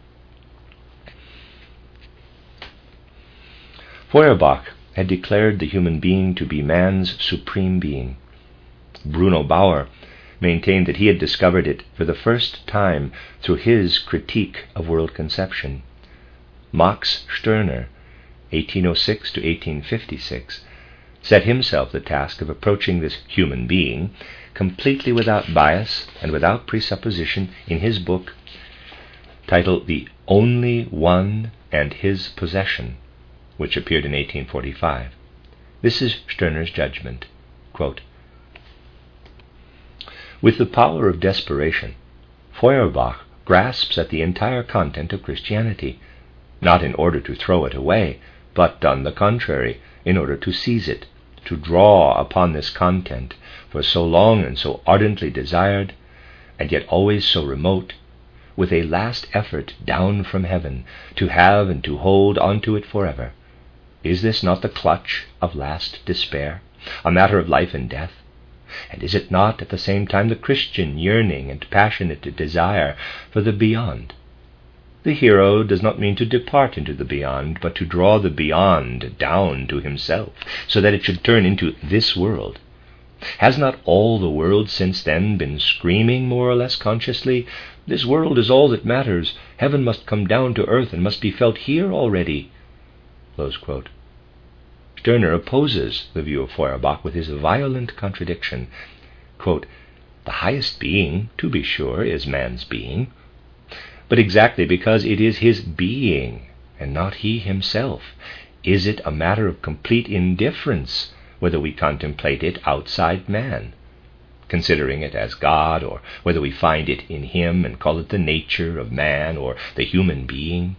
Feuerbach had declared the human being to be man's supreme being. Bruno Bauer maintained that he had discovered it for the first time through his critique of world conception. Max Stirner, eighteen oh six to eighteen fifty-six, set himself the task of approaching this human being completely without bias and without presupposition in his book titled The Only One and His Possession, which appeared in eighteen forty-five. This is Stirner's judgment. Quote, with the power of desperation, Feuerbach grasps at the entire content of Christianity, not in order to throw it away, but, on the contrary, in order to seize it, to draw upon this content, for so long and so ardently desired, and yet always so remote, with a last effort down from heaven, to have and to hold onto it forever. Is this not the clutch of last despair, a matter of life and death? And is it not at the same time the Christian yearning and passionate desire for the beyond? The hero does not mean to depart into the beyond, but to draw the beyond down to himself, so that it should turn into this world. Has not all the world since then been screaming more or less consciously, this world is all that matters, heaven must come down to earth and must be felt here already? Close quote. Stirner opposes the view of Feuerbach with his violent contradiction. Quote, the highest being, to be sure, is man's being, but exactly because it is his being, and not he himself, is it a matter of complete indifference whether we contemplate it outside man, considering it as God, or whether we find it in him and call it the nature of man or the human being.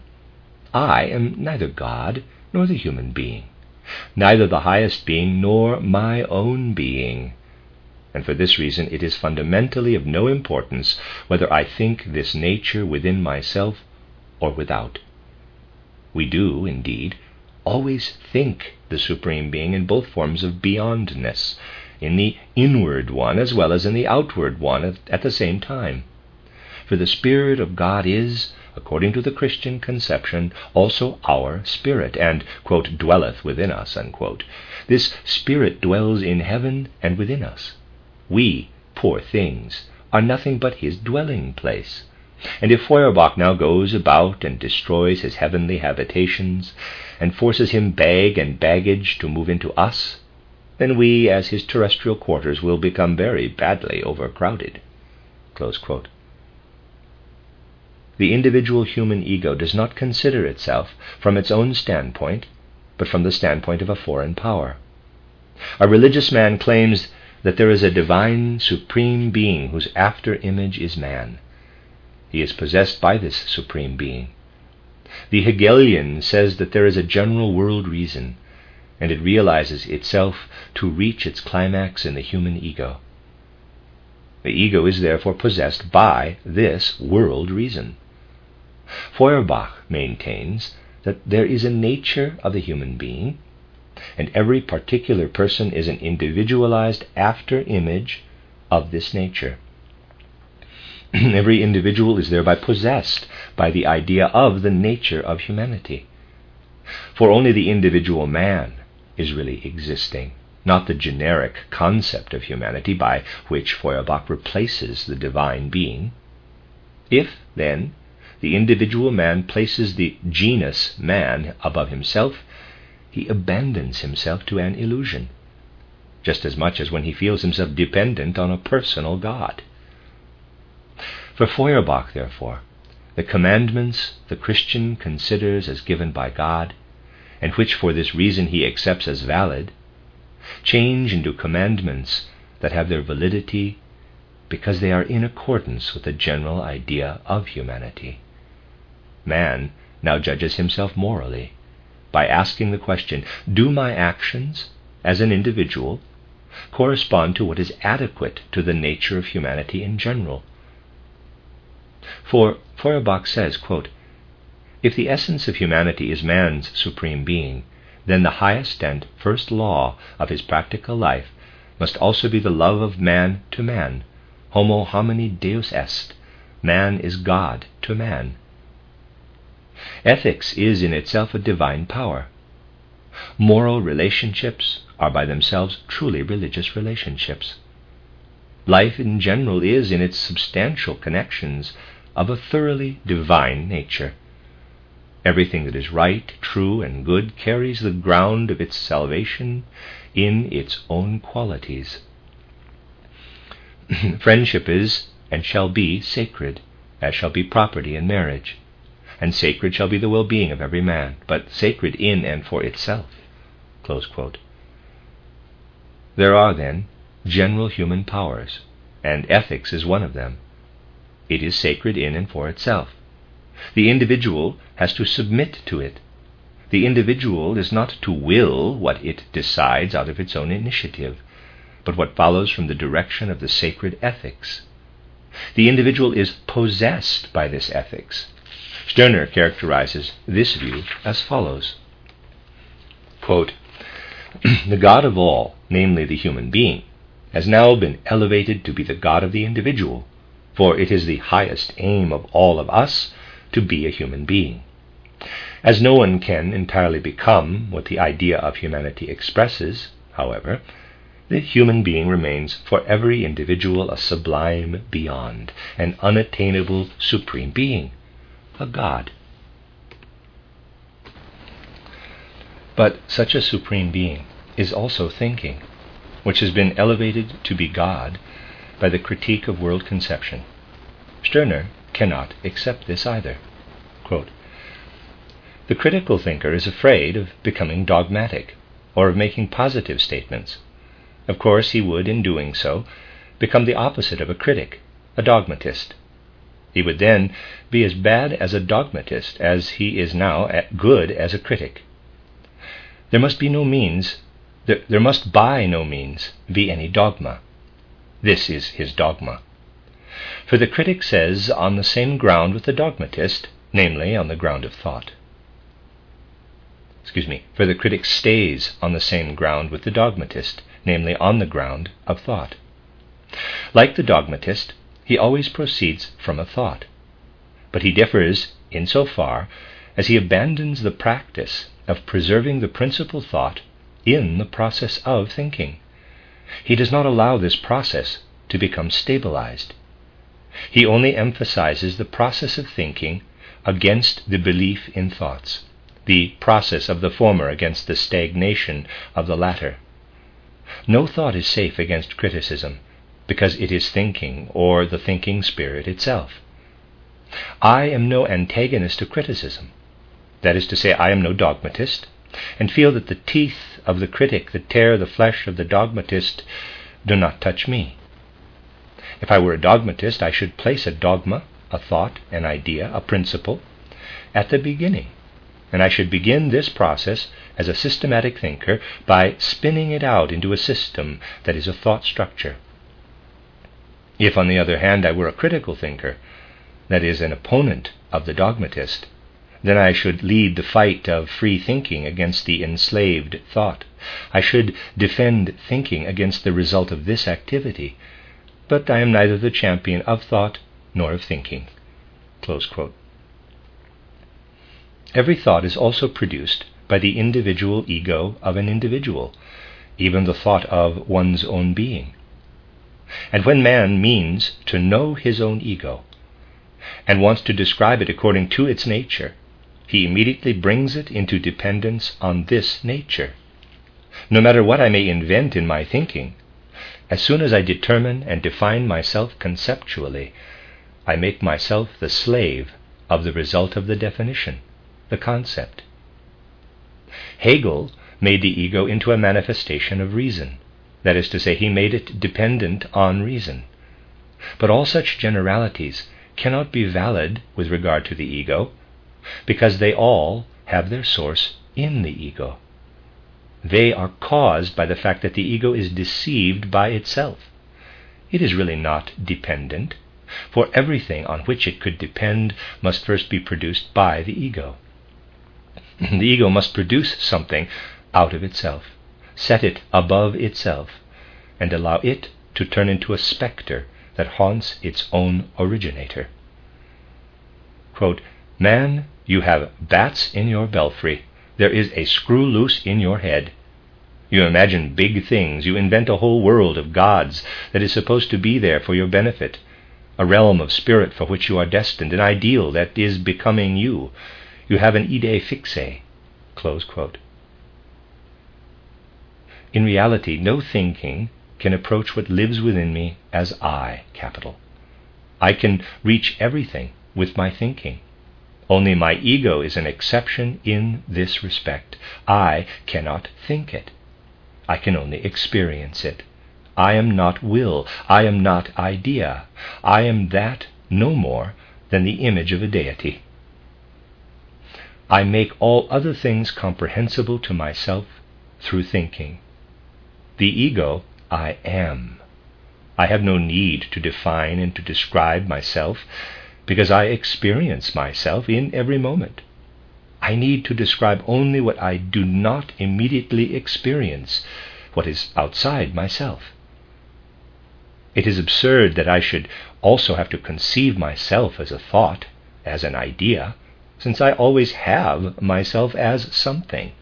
I am neither God nor the human being, neither the highest being nor my own being, and for this reason it is fundamentally of no importance whether I think this nature within myself or without. We do, indeed, always think the Supreme Being in both forms of beyondness, in the inward one as well as in the outward one at the same time. For the Spirit of God is, according to the Christian conception, also our spirit, and, quote, dwelleth within us, unquote. This Spirit dwells in heaven and within us. We, poor things, are nothing but his dwelling place. And if Feuerbach now goes about and destroys his heavenly habitations, and forces him bag and baggage to move into us, then we, as his terrestrial quarters, will become very badly overcrowded. Close quote. The individual human ego does not consider itself from its own standpoint, but from the standpoint of a foreign power. A religious man claims that there is a divine supreme being whose after-image is man. He is possessed by this supreme being. The Hegelian says that there is a general world reason, and it realizes itself to reach its climax in the human ego. The ego is therefore possessed by this world reason. Feuerbach maintains that there is a nature of the human being, and every particular person is an individualized after-image of this nature. Every individual is thereby possessed by the idea of the nature of humanity. For only the individual man is really existing, not the generic concept of humanity by which Feuerbach replaces the divine being. If, then, the individual man places the genus man above himself, he abandons himself to an illusion, just as much as when he feels himself dependent on a personal God. For Feuerbach, therefore, the commandments the Christian considers as given by God, and which for this reason he accepts as valid, change into commandments that have their validity because they are in accordance with the general idea of humanity. Man now judges himself morally by asking the question, do my actions as an individual correspond to what is adequate to the nature of humanity in general? For Feuerbach says, quote, if the essence of humanity is man's supreme being, then the highest and first law of his practical life must also be the love of man to man. Homo homini Deus est. Man is God to man. Ethics is in itself a divine power. Moral relationships are by themselves truly religious relationships. Life in general is, in its substantial connections, of a thoroughly divine nature. Everything that is right, true, and good carries the ground of its salvation in its own qualities. Friendship is and shall be sacred, as shall be property and marriage, and sacred shall be the well-being of every man, but sacred in and for itself. Close quote. There are, then, general human powers, and ethics is one of them. It is sacred in and for itself. The individual has to submit to it. The individual is not to will what it decides out of its own initiative, but what follows from the direction of the sacred ethics. The individual is possessed by this ethics. Stirner characterizes this view as follows. Quote, the God of all, namely the human being, has now been elevated to be the God of the individual, for it is the highest aim of all of us to be a human being. As no one can entirely become what the idea of humanity expresses, however, the human being remains for every individual a sublime beyond, an unattainable supreme being, a God. But such a supreme being is also thinking, which has been elevated to be God by the critique of world conception. Stirner cannot accept this either. Quote, the critical thinker is afraid of becoming dogmatic, or of making positive statements. Of course, he would, in doing so, become the opposite of a critic, a dogmatist. He would then be as bad as a dogmatist as he is now good as a critic. There must be no means, there, there must by no means be any dogma. This is his dogma. For the critic says on the same ground with the dogmatist, namely on the ground of thought. Excuse me, for the critic stays on the same ground with the dogmatist, namely on the ground of thought. Like the dogmatist, he always proceeds from a thought, but he differs insofar as he abandons the practice of preserving the principal thought in the process of thinking. He does not allow this process to become stabilized. He only emphasizes the process of thinking against the belief in thoughts, the process of the former against the stagnation of the latter. No thought is safe against criticism, because it is thinking, or the thinking spirit itself. I am no antagonist to criticism. That is to say, I am no dogmatist, and feel that the teeth of the critic that tear the flesh of the dogmatist do not touch me. If I were a dogmatist, I should place a dogma, a thought, an idea, a principle, at the beginning, and I should begin this process as a systematic thinker by spinning it out into a system that is a thought structure. If, on the other hand, I were a critical thinker, that is, an opponent of the dogmatist, then I should lead the fight of free thinking against the enslaved thought. I should defend thinking against the result of this activity, but I am neither the champion of thought nor of thinking." Close quote. Every thought is also produced by the individual ego of an individual, even the thought of one's own being. And when man means to know his own ego and wants to describe it according to its nature, he immediately brings it into dependence on this nature. No matter what I may invent in my thinking, as soon as I determine and define myself conceptually, I make myself the slave of the result of the definition, the concept. Hegel made the ego into a manifestation of reason. That is to say, he made it dependent on reason. But all such generalities cannot be valid with regard to the ego, because they all have their source in the ego. They are caused by the fact that the ego is deceived by itself. It is really not dependent, for everything on which it could depend must first be produced by the ego. The ego must produce something out of itself, set it above itself, and allow it to turn into a spectre that haunts its own originator. Quote, "Man, you have bats in your belfry. There is a screw loose in your head. You imagine big things. You invent a whole world of gods that is supposed to be there for your benefit, a realm of spirit for which you are destined, an ideal that is becoming you. You have an idée fixe." Close quote. In reality, no thinking can approach what lives within me as I, capital. I can reach everything with my thinking. Only my ego is an exception in this respect. I cannot think it. I can only experience it. I am not will. I am not idea. I am that no more than the image of a deity. I make all other things comprehensible to myself through thinking. The ego, I am. I have no need to define and to describe myself, because I experience myself in every moment. I need to describe only what I do not immediately experience, what is outside myself. It is absurd that I should also have to conceive myself as a thought, as an idea, since I always have myself as something.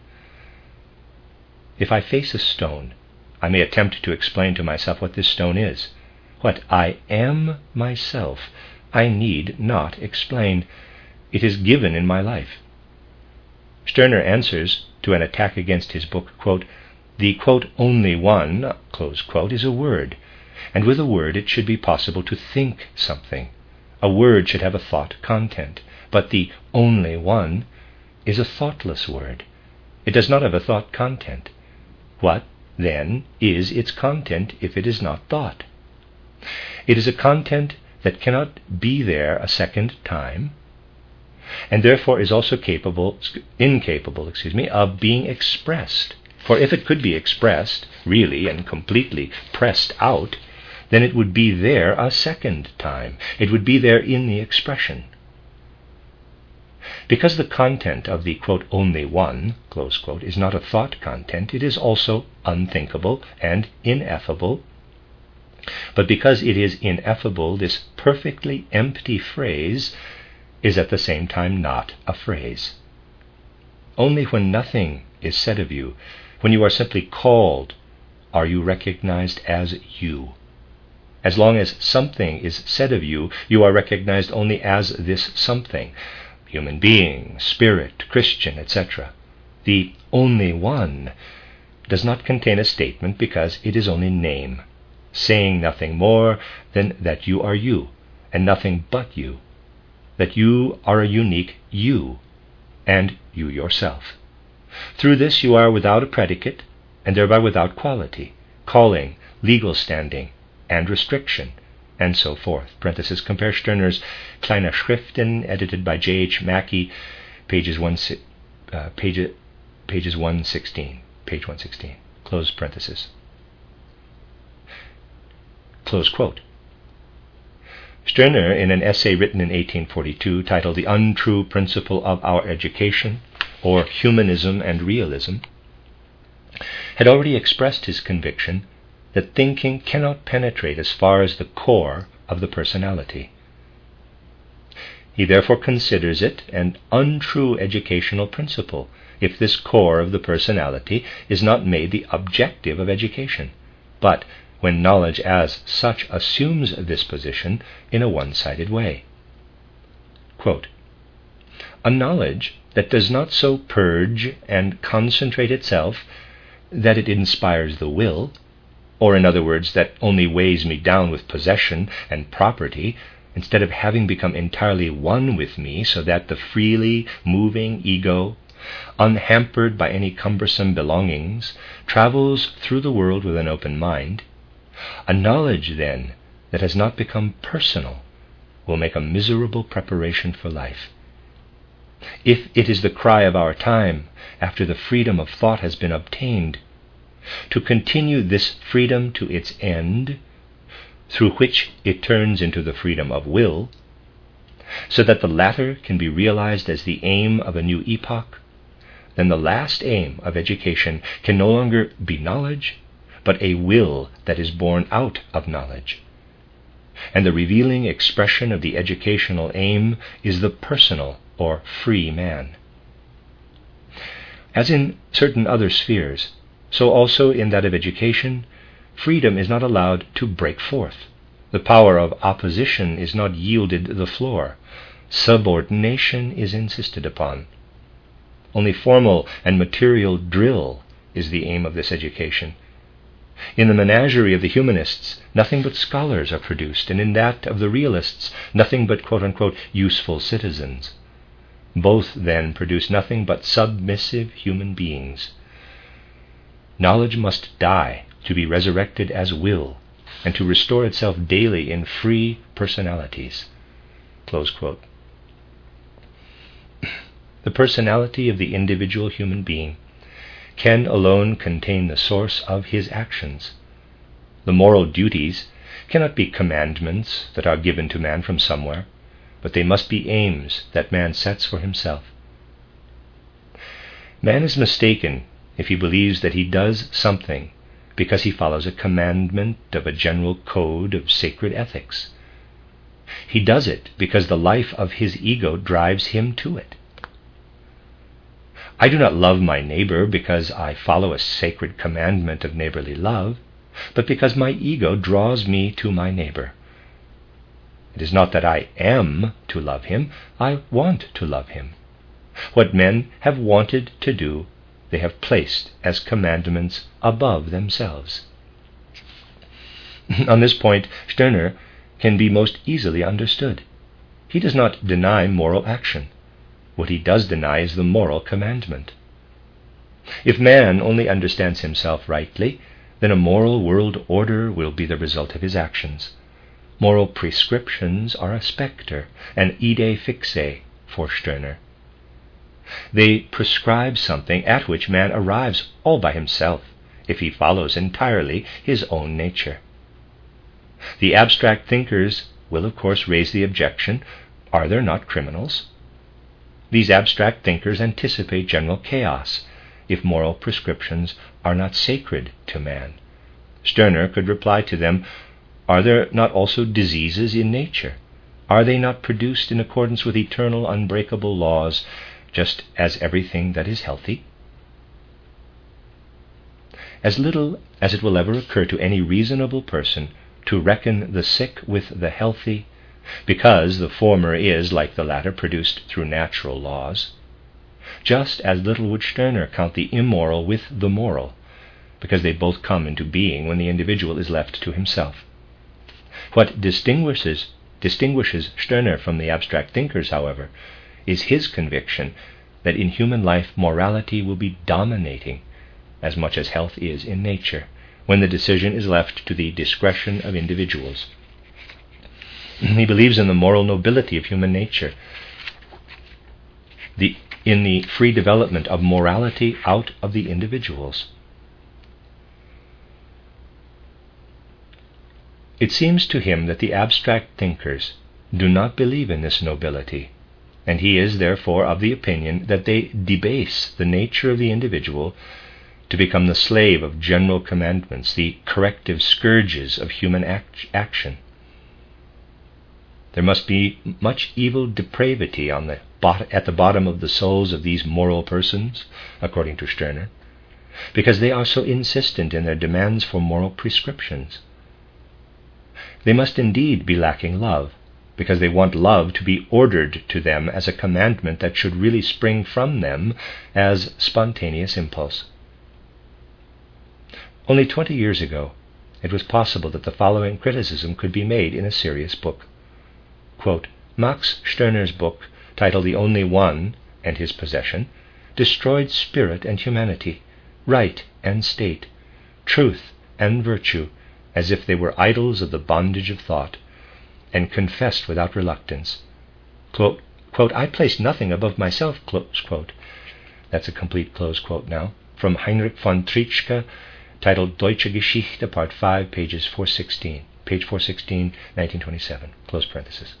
If I face a stone, I may attempt to explain to myself what this stone is. What I am myself, I need not explain. It is given in my life. Stirner answers to an attack against his book, quote, "The, quote, only one, close quote, is a word, and with a word it should be possible to think something. A word should have a thought content, but the only one is a thoughtless word. It does not have a thought content. What, then, is its content if it is not thought? It is a content that cannot be there a second time, and therefore is also capable, incapable, excuse me, of being expressed. For if it could be expressed, really and completely pressed out, then it would be there a second time. It would be there in the expression. Because the content of the, quote, only one, close quote, is not a thought content, it is also unthinkable and ineffable. But because it is ineffable, this perfectly empty phrase is at the same time not a phrase. Only when nothing is said of you, when you are simply called, are you recognized as you. As long as something is said of you, you are recognized only as this something, human being, spirit, Christian, et cetera. The only one does not contain a statement because it is only name, saying nothing more than that you are you, and nothing but you, that you are a unique you, and you yourself. Through this you are without a predicate, and thereby without quality, calling, legal standing, and restriction, and so forth. Parenthesis, compare Stirner's Kleine Schriften, edited by J H Mackey, pages one, uh, page, pages one sixteen, page one sixteen. Close parenthesis. Close quote. Stirner, in an essay written in eighteen forty-two titled The Untrue Principle of Our Education, or Humanism and Realism, had already expressed his conviction that thinking cannot penetrate as far as the core of the personality. He therefore considers it an untrue educational principle if this core of the personality is not made the objective of education, but when knowledge as such assumes this position in a one-sided way. Quote, a knowledge that does not so purge and concentrate itself that it inspires the will, or in other words, that only weighs me down with possession and property, instead of having become entirely one with me, so that the freely moving ego, unhampered by any cumbersome belongings, travels through the world with an open mind, a knowledge, then, that has not become personal will make a miserable preparation for life. If it is the cry of our time, after the freedom of thought has been obtained, to continue this freedom to its end, through which it turns into the freedom of will, so that the latter can be realized as the aim of a new epoch, then the last aim of education can no longer be knowledge, but a will that is born out of knowledge. And the revealing expression of the educational aim is the personal or free man. As in certain other spheres, so also in that of education, freedom is not allowed to break forth. The power of opposition is not yielded the floor. Subordination is insisted upon. Only formal and material drill is the aim of this education. In the menagerie of the humanists, nothing but scholars are produced, and in that of the realists, nothing but quote-unquote useful citizens. Both, then, produce nothing but submissive human beings. Knowledge must die to be resurrected as will, and to restore itself daily in free personalities. Close quote. The personality of the individual human being can alone contain the source of his actions. The moral duties cannot be commandments that are given to man from somewhere, but they must be aims that man sets for himself. Man is mistaken if he believes that he does something because he follows a commandment of a general code of sacred ethics. He does it because the life of his ego drives him to it. I do not love my neighbor because I follow a sacred commandment of neighborly love, but because my ego draws me to my neighbor. It is not that I am to love him, I want to love him. What men have wanted to do, they have placed as commandments above themselves. On this point, Stirner can be most easily understood. He does not deny moral action. What he does deny is the moral commandment. If man only understands himself rightly, then a moral world order will be the result of his actions. Moral prescriptions are a spectre, an idée fixe for Stirner. They prescribe something at which man arrives all by himself, if he follows entirely his own nature. The abstract thinkers will of course raise the objection, are there not criminals? These abstract thinkers anticipate general chaos if moral prescriptions are not sacred to man. Stirner could reply to them, are there not also diseases in nature? Are they not produced in accordance with eternal, unbreakable laws, just as everything that is healthy? As little as it will ever occur to any reasonable person to reckon the sick with the healthy, because the former is, like the latter, produced through natural laws, just as little would Stirner count the immoral with the moral, because they both come into being when the individual is left to himself. What distinguishes, distinguishes Stirner from the abstract thinkers, however, is his conviction that in human life morality will be dominating, as much as health is in nature, when the decision is left to the discretion of individuals. He believes in the moral nobility of human nature, the, in the free development of morality out of the individuals. It seems to him that the abstract thinkers do not believe in this nobility, and he is therefore of the opinion that they debase the nature of the individual to become the slave of general commandments, the corrective scourges of human act- action. There must be much evil depravity on the bot- at the bottom of the souls of these moral persons, according to Stirner, because they are so insistent in their demands for moral prescriptions. They must indeed be lacking love, because they want love to be ordered to them as a commandment that should really spring from them as spontaneous impulse. Only twenty years ago, it was possible that the following criticism could be made in a serious book. Quote, Max Stirner's book, titled The Only One and His Possession, destroyed spirit and humanity, right and state, truth and virtue, as if they were idols of the bondage of thought, and confessed without reluctance. Quote, quote, I place nothing above myself, close quote. That's a complete close quote now, from Heinrich von Treitschke, titled Deutsche Geschichte, Part five, pages four sixteen, page four sixteen, nineteen twenty-seven, close parenthesis.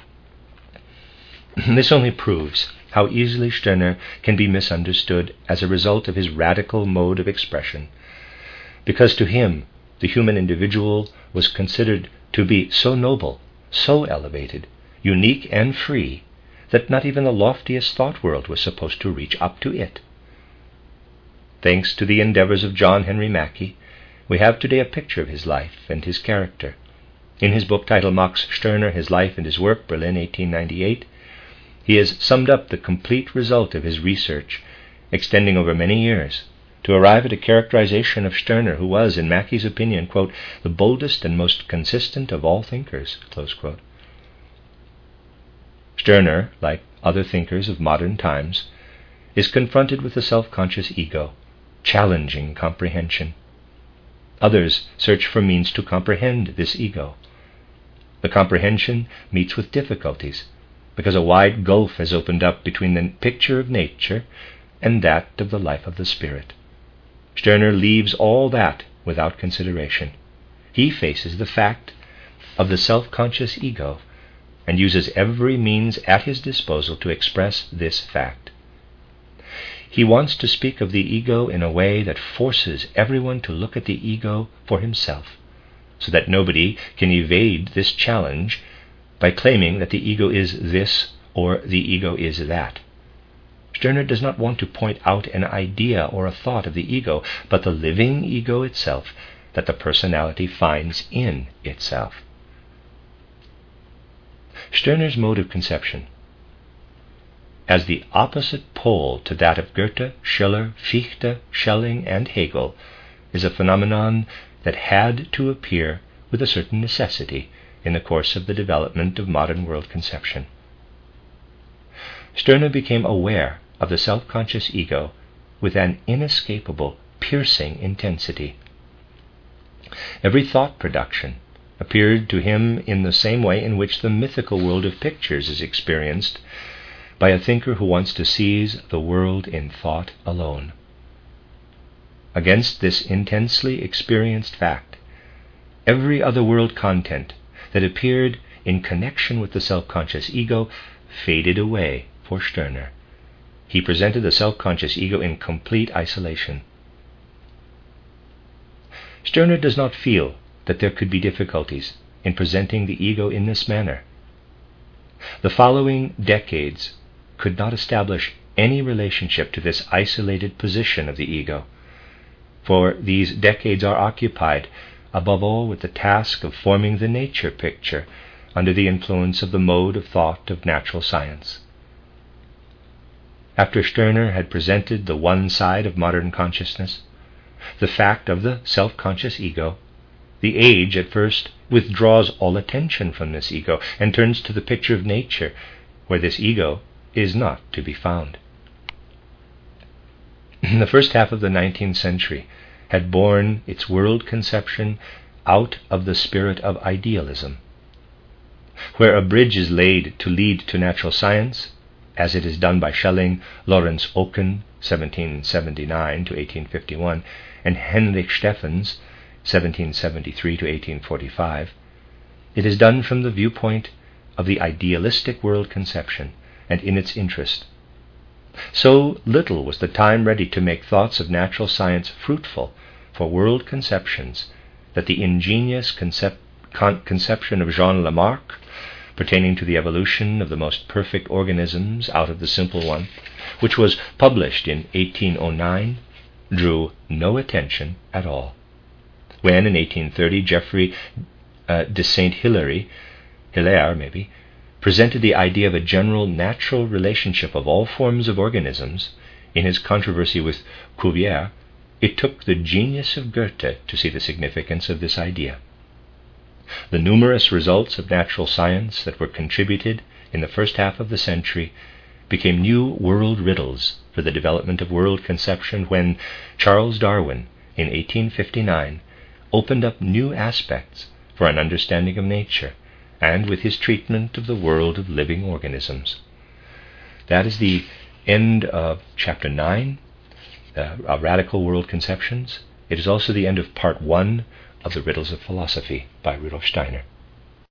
This only proves how easily Stirner can be misunderstood as a result of his radical mode of expression, because to him the human individual was considered to be so noble, so elevated, unique and free, that not even the loftiest thought world was supposed to reach up to it. Thanks to the endeavors of John Henry Mackey, we have today a picture of his life and his character. In his book titled Max Stirner, His Life and His Work, Berlin, eighteen ninety-eight, he has summed up the complete result of his research, extending over many years, to arrive at a characterization of Stirner, who was, in Mackey's opinion, quote, the boldest and most consistent of all thinkers, close quote. Stirner, like other thinkers of modern times, is confronted with the self-conscious ego, challenging comprehension. Others search for means to comprehend this ego. The comprehension meets with difficulties, because a wide gulf has opened up between the picture of nature and that of the life of the spirit. Stirner leaves all that without consideration. He faces the fact of the self-conscious ego and uses every means at his disposal to express this fact. He wants to speak of the ego in a way that forces everyone to look at the ego for himself, so that nobody can evade this challenge by claiming that the ego is this or the ego is that. Stirner does not want to point out an idea or a thought of the ego, but the living ego itself that the personality finds in itself. Stirner's mode of conception, as the opposite pole to that of Goethe, Schiller, Fichte, Schelling, and Hegel, is a phenomenon that had to appear with a certain necessity in the course of the development of modern world conception. Stirner became aware of the self-conscious ego with an inescapable, piercing intensity. Every thought production appeared to him in the same way in which the mythical world of pictures is experienced by a thinker who wants to seize the world in thought alone. Against this intensely experienced fact, every other world content that appeared in connection with the self-conscious ego faded away for Stirner. He presented the self-conscious ego in complete isolation. Stirner does not feel that there could be difficulties in presenting the ego in this manner. The following decades could not establish any relationship to this isolated position of the ego, for these decades are occupied above all with the task of forming the nature picture under the influence of the mode of thought of natural science. After Stirner had presented the one side of modern consciousness, the fact of the self-conscious ego, the age at first withdraws all attention from this ego and turns to the picture of nature, where this ego is not to be found. The first half of the nineteenth century had borne its world conception out of the spirit of idealism. Where a bridge is laid to lead to natural science, as it is done by Schelling, Lawrence Oken, seventeen seventy-nine to eighteen fifty-one, and Henrik Steffens, seventeen seventy-three to eighteen forty-five, it is done from the viewpoint of the idealistic world conception and in its interest. So little was the time ready to make thoughts of natural science fruitful for world conceptions that the ingenious concep- con- conception of Jean Lamarck, pertaining to the evolution of the most perfect organisms out of the simple one, which was published in eighteen oh nine, drew no attention at all. When, in eighteen thirty, Geoffrey uh, de Saint-Hilaire, Hilaire maybe, presented the idea of a general natural relationship of all forms of organisms in his controversy with Cuvier, it took the genius of Goethe to see the significance of this idea. The numerous results of natural science that were contributed in the first half of the century became new world riddles for the development of world conception when Charles Darwin, in eighteen fifty-nine, opened up new aspects for an understanding of nature, and with his treatment of the world of living organisms. That is the end of chapter nine, uh, of Radical World Conceptions. It is also the end of part one of the Riddles of Philosophy by Rudolf Steiner.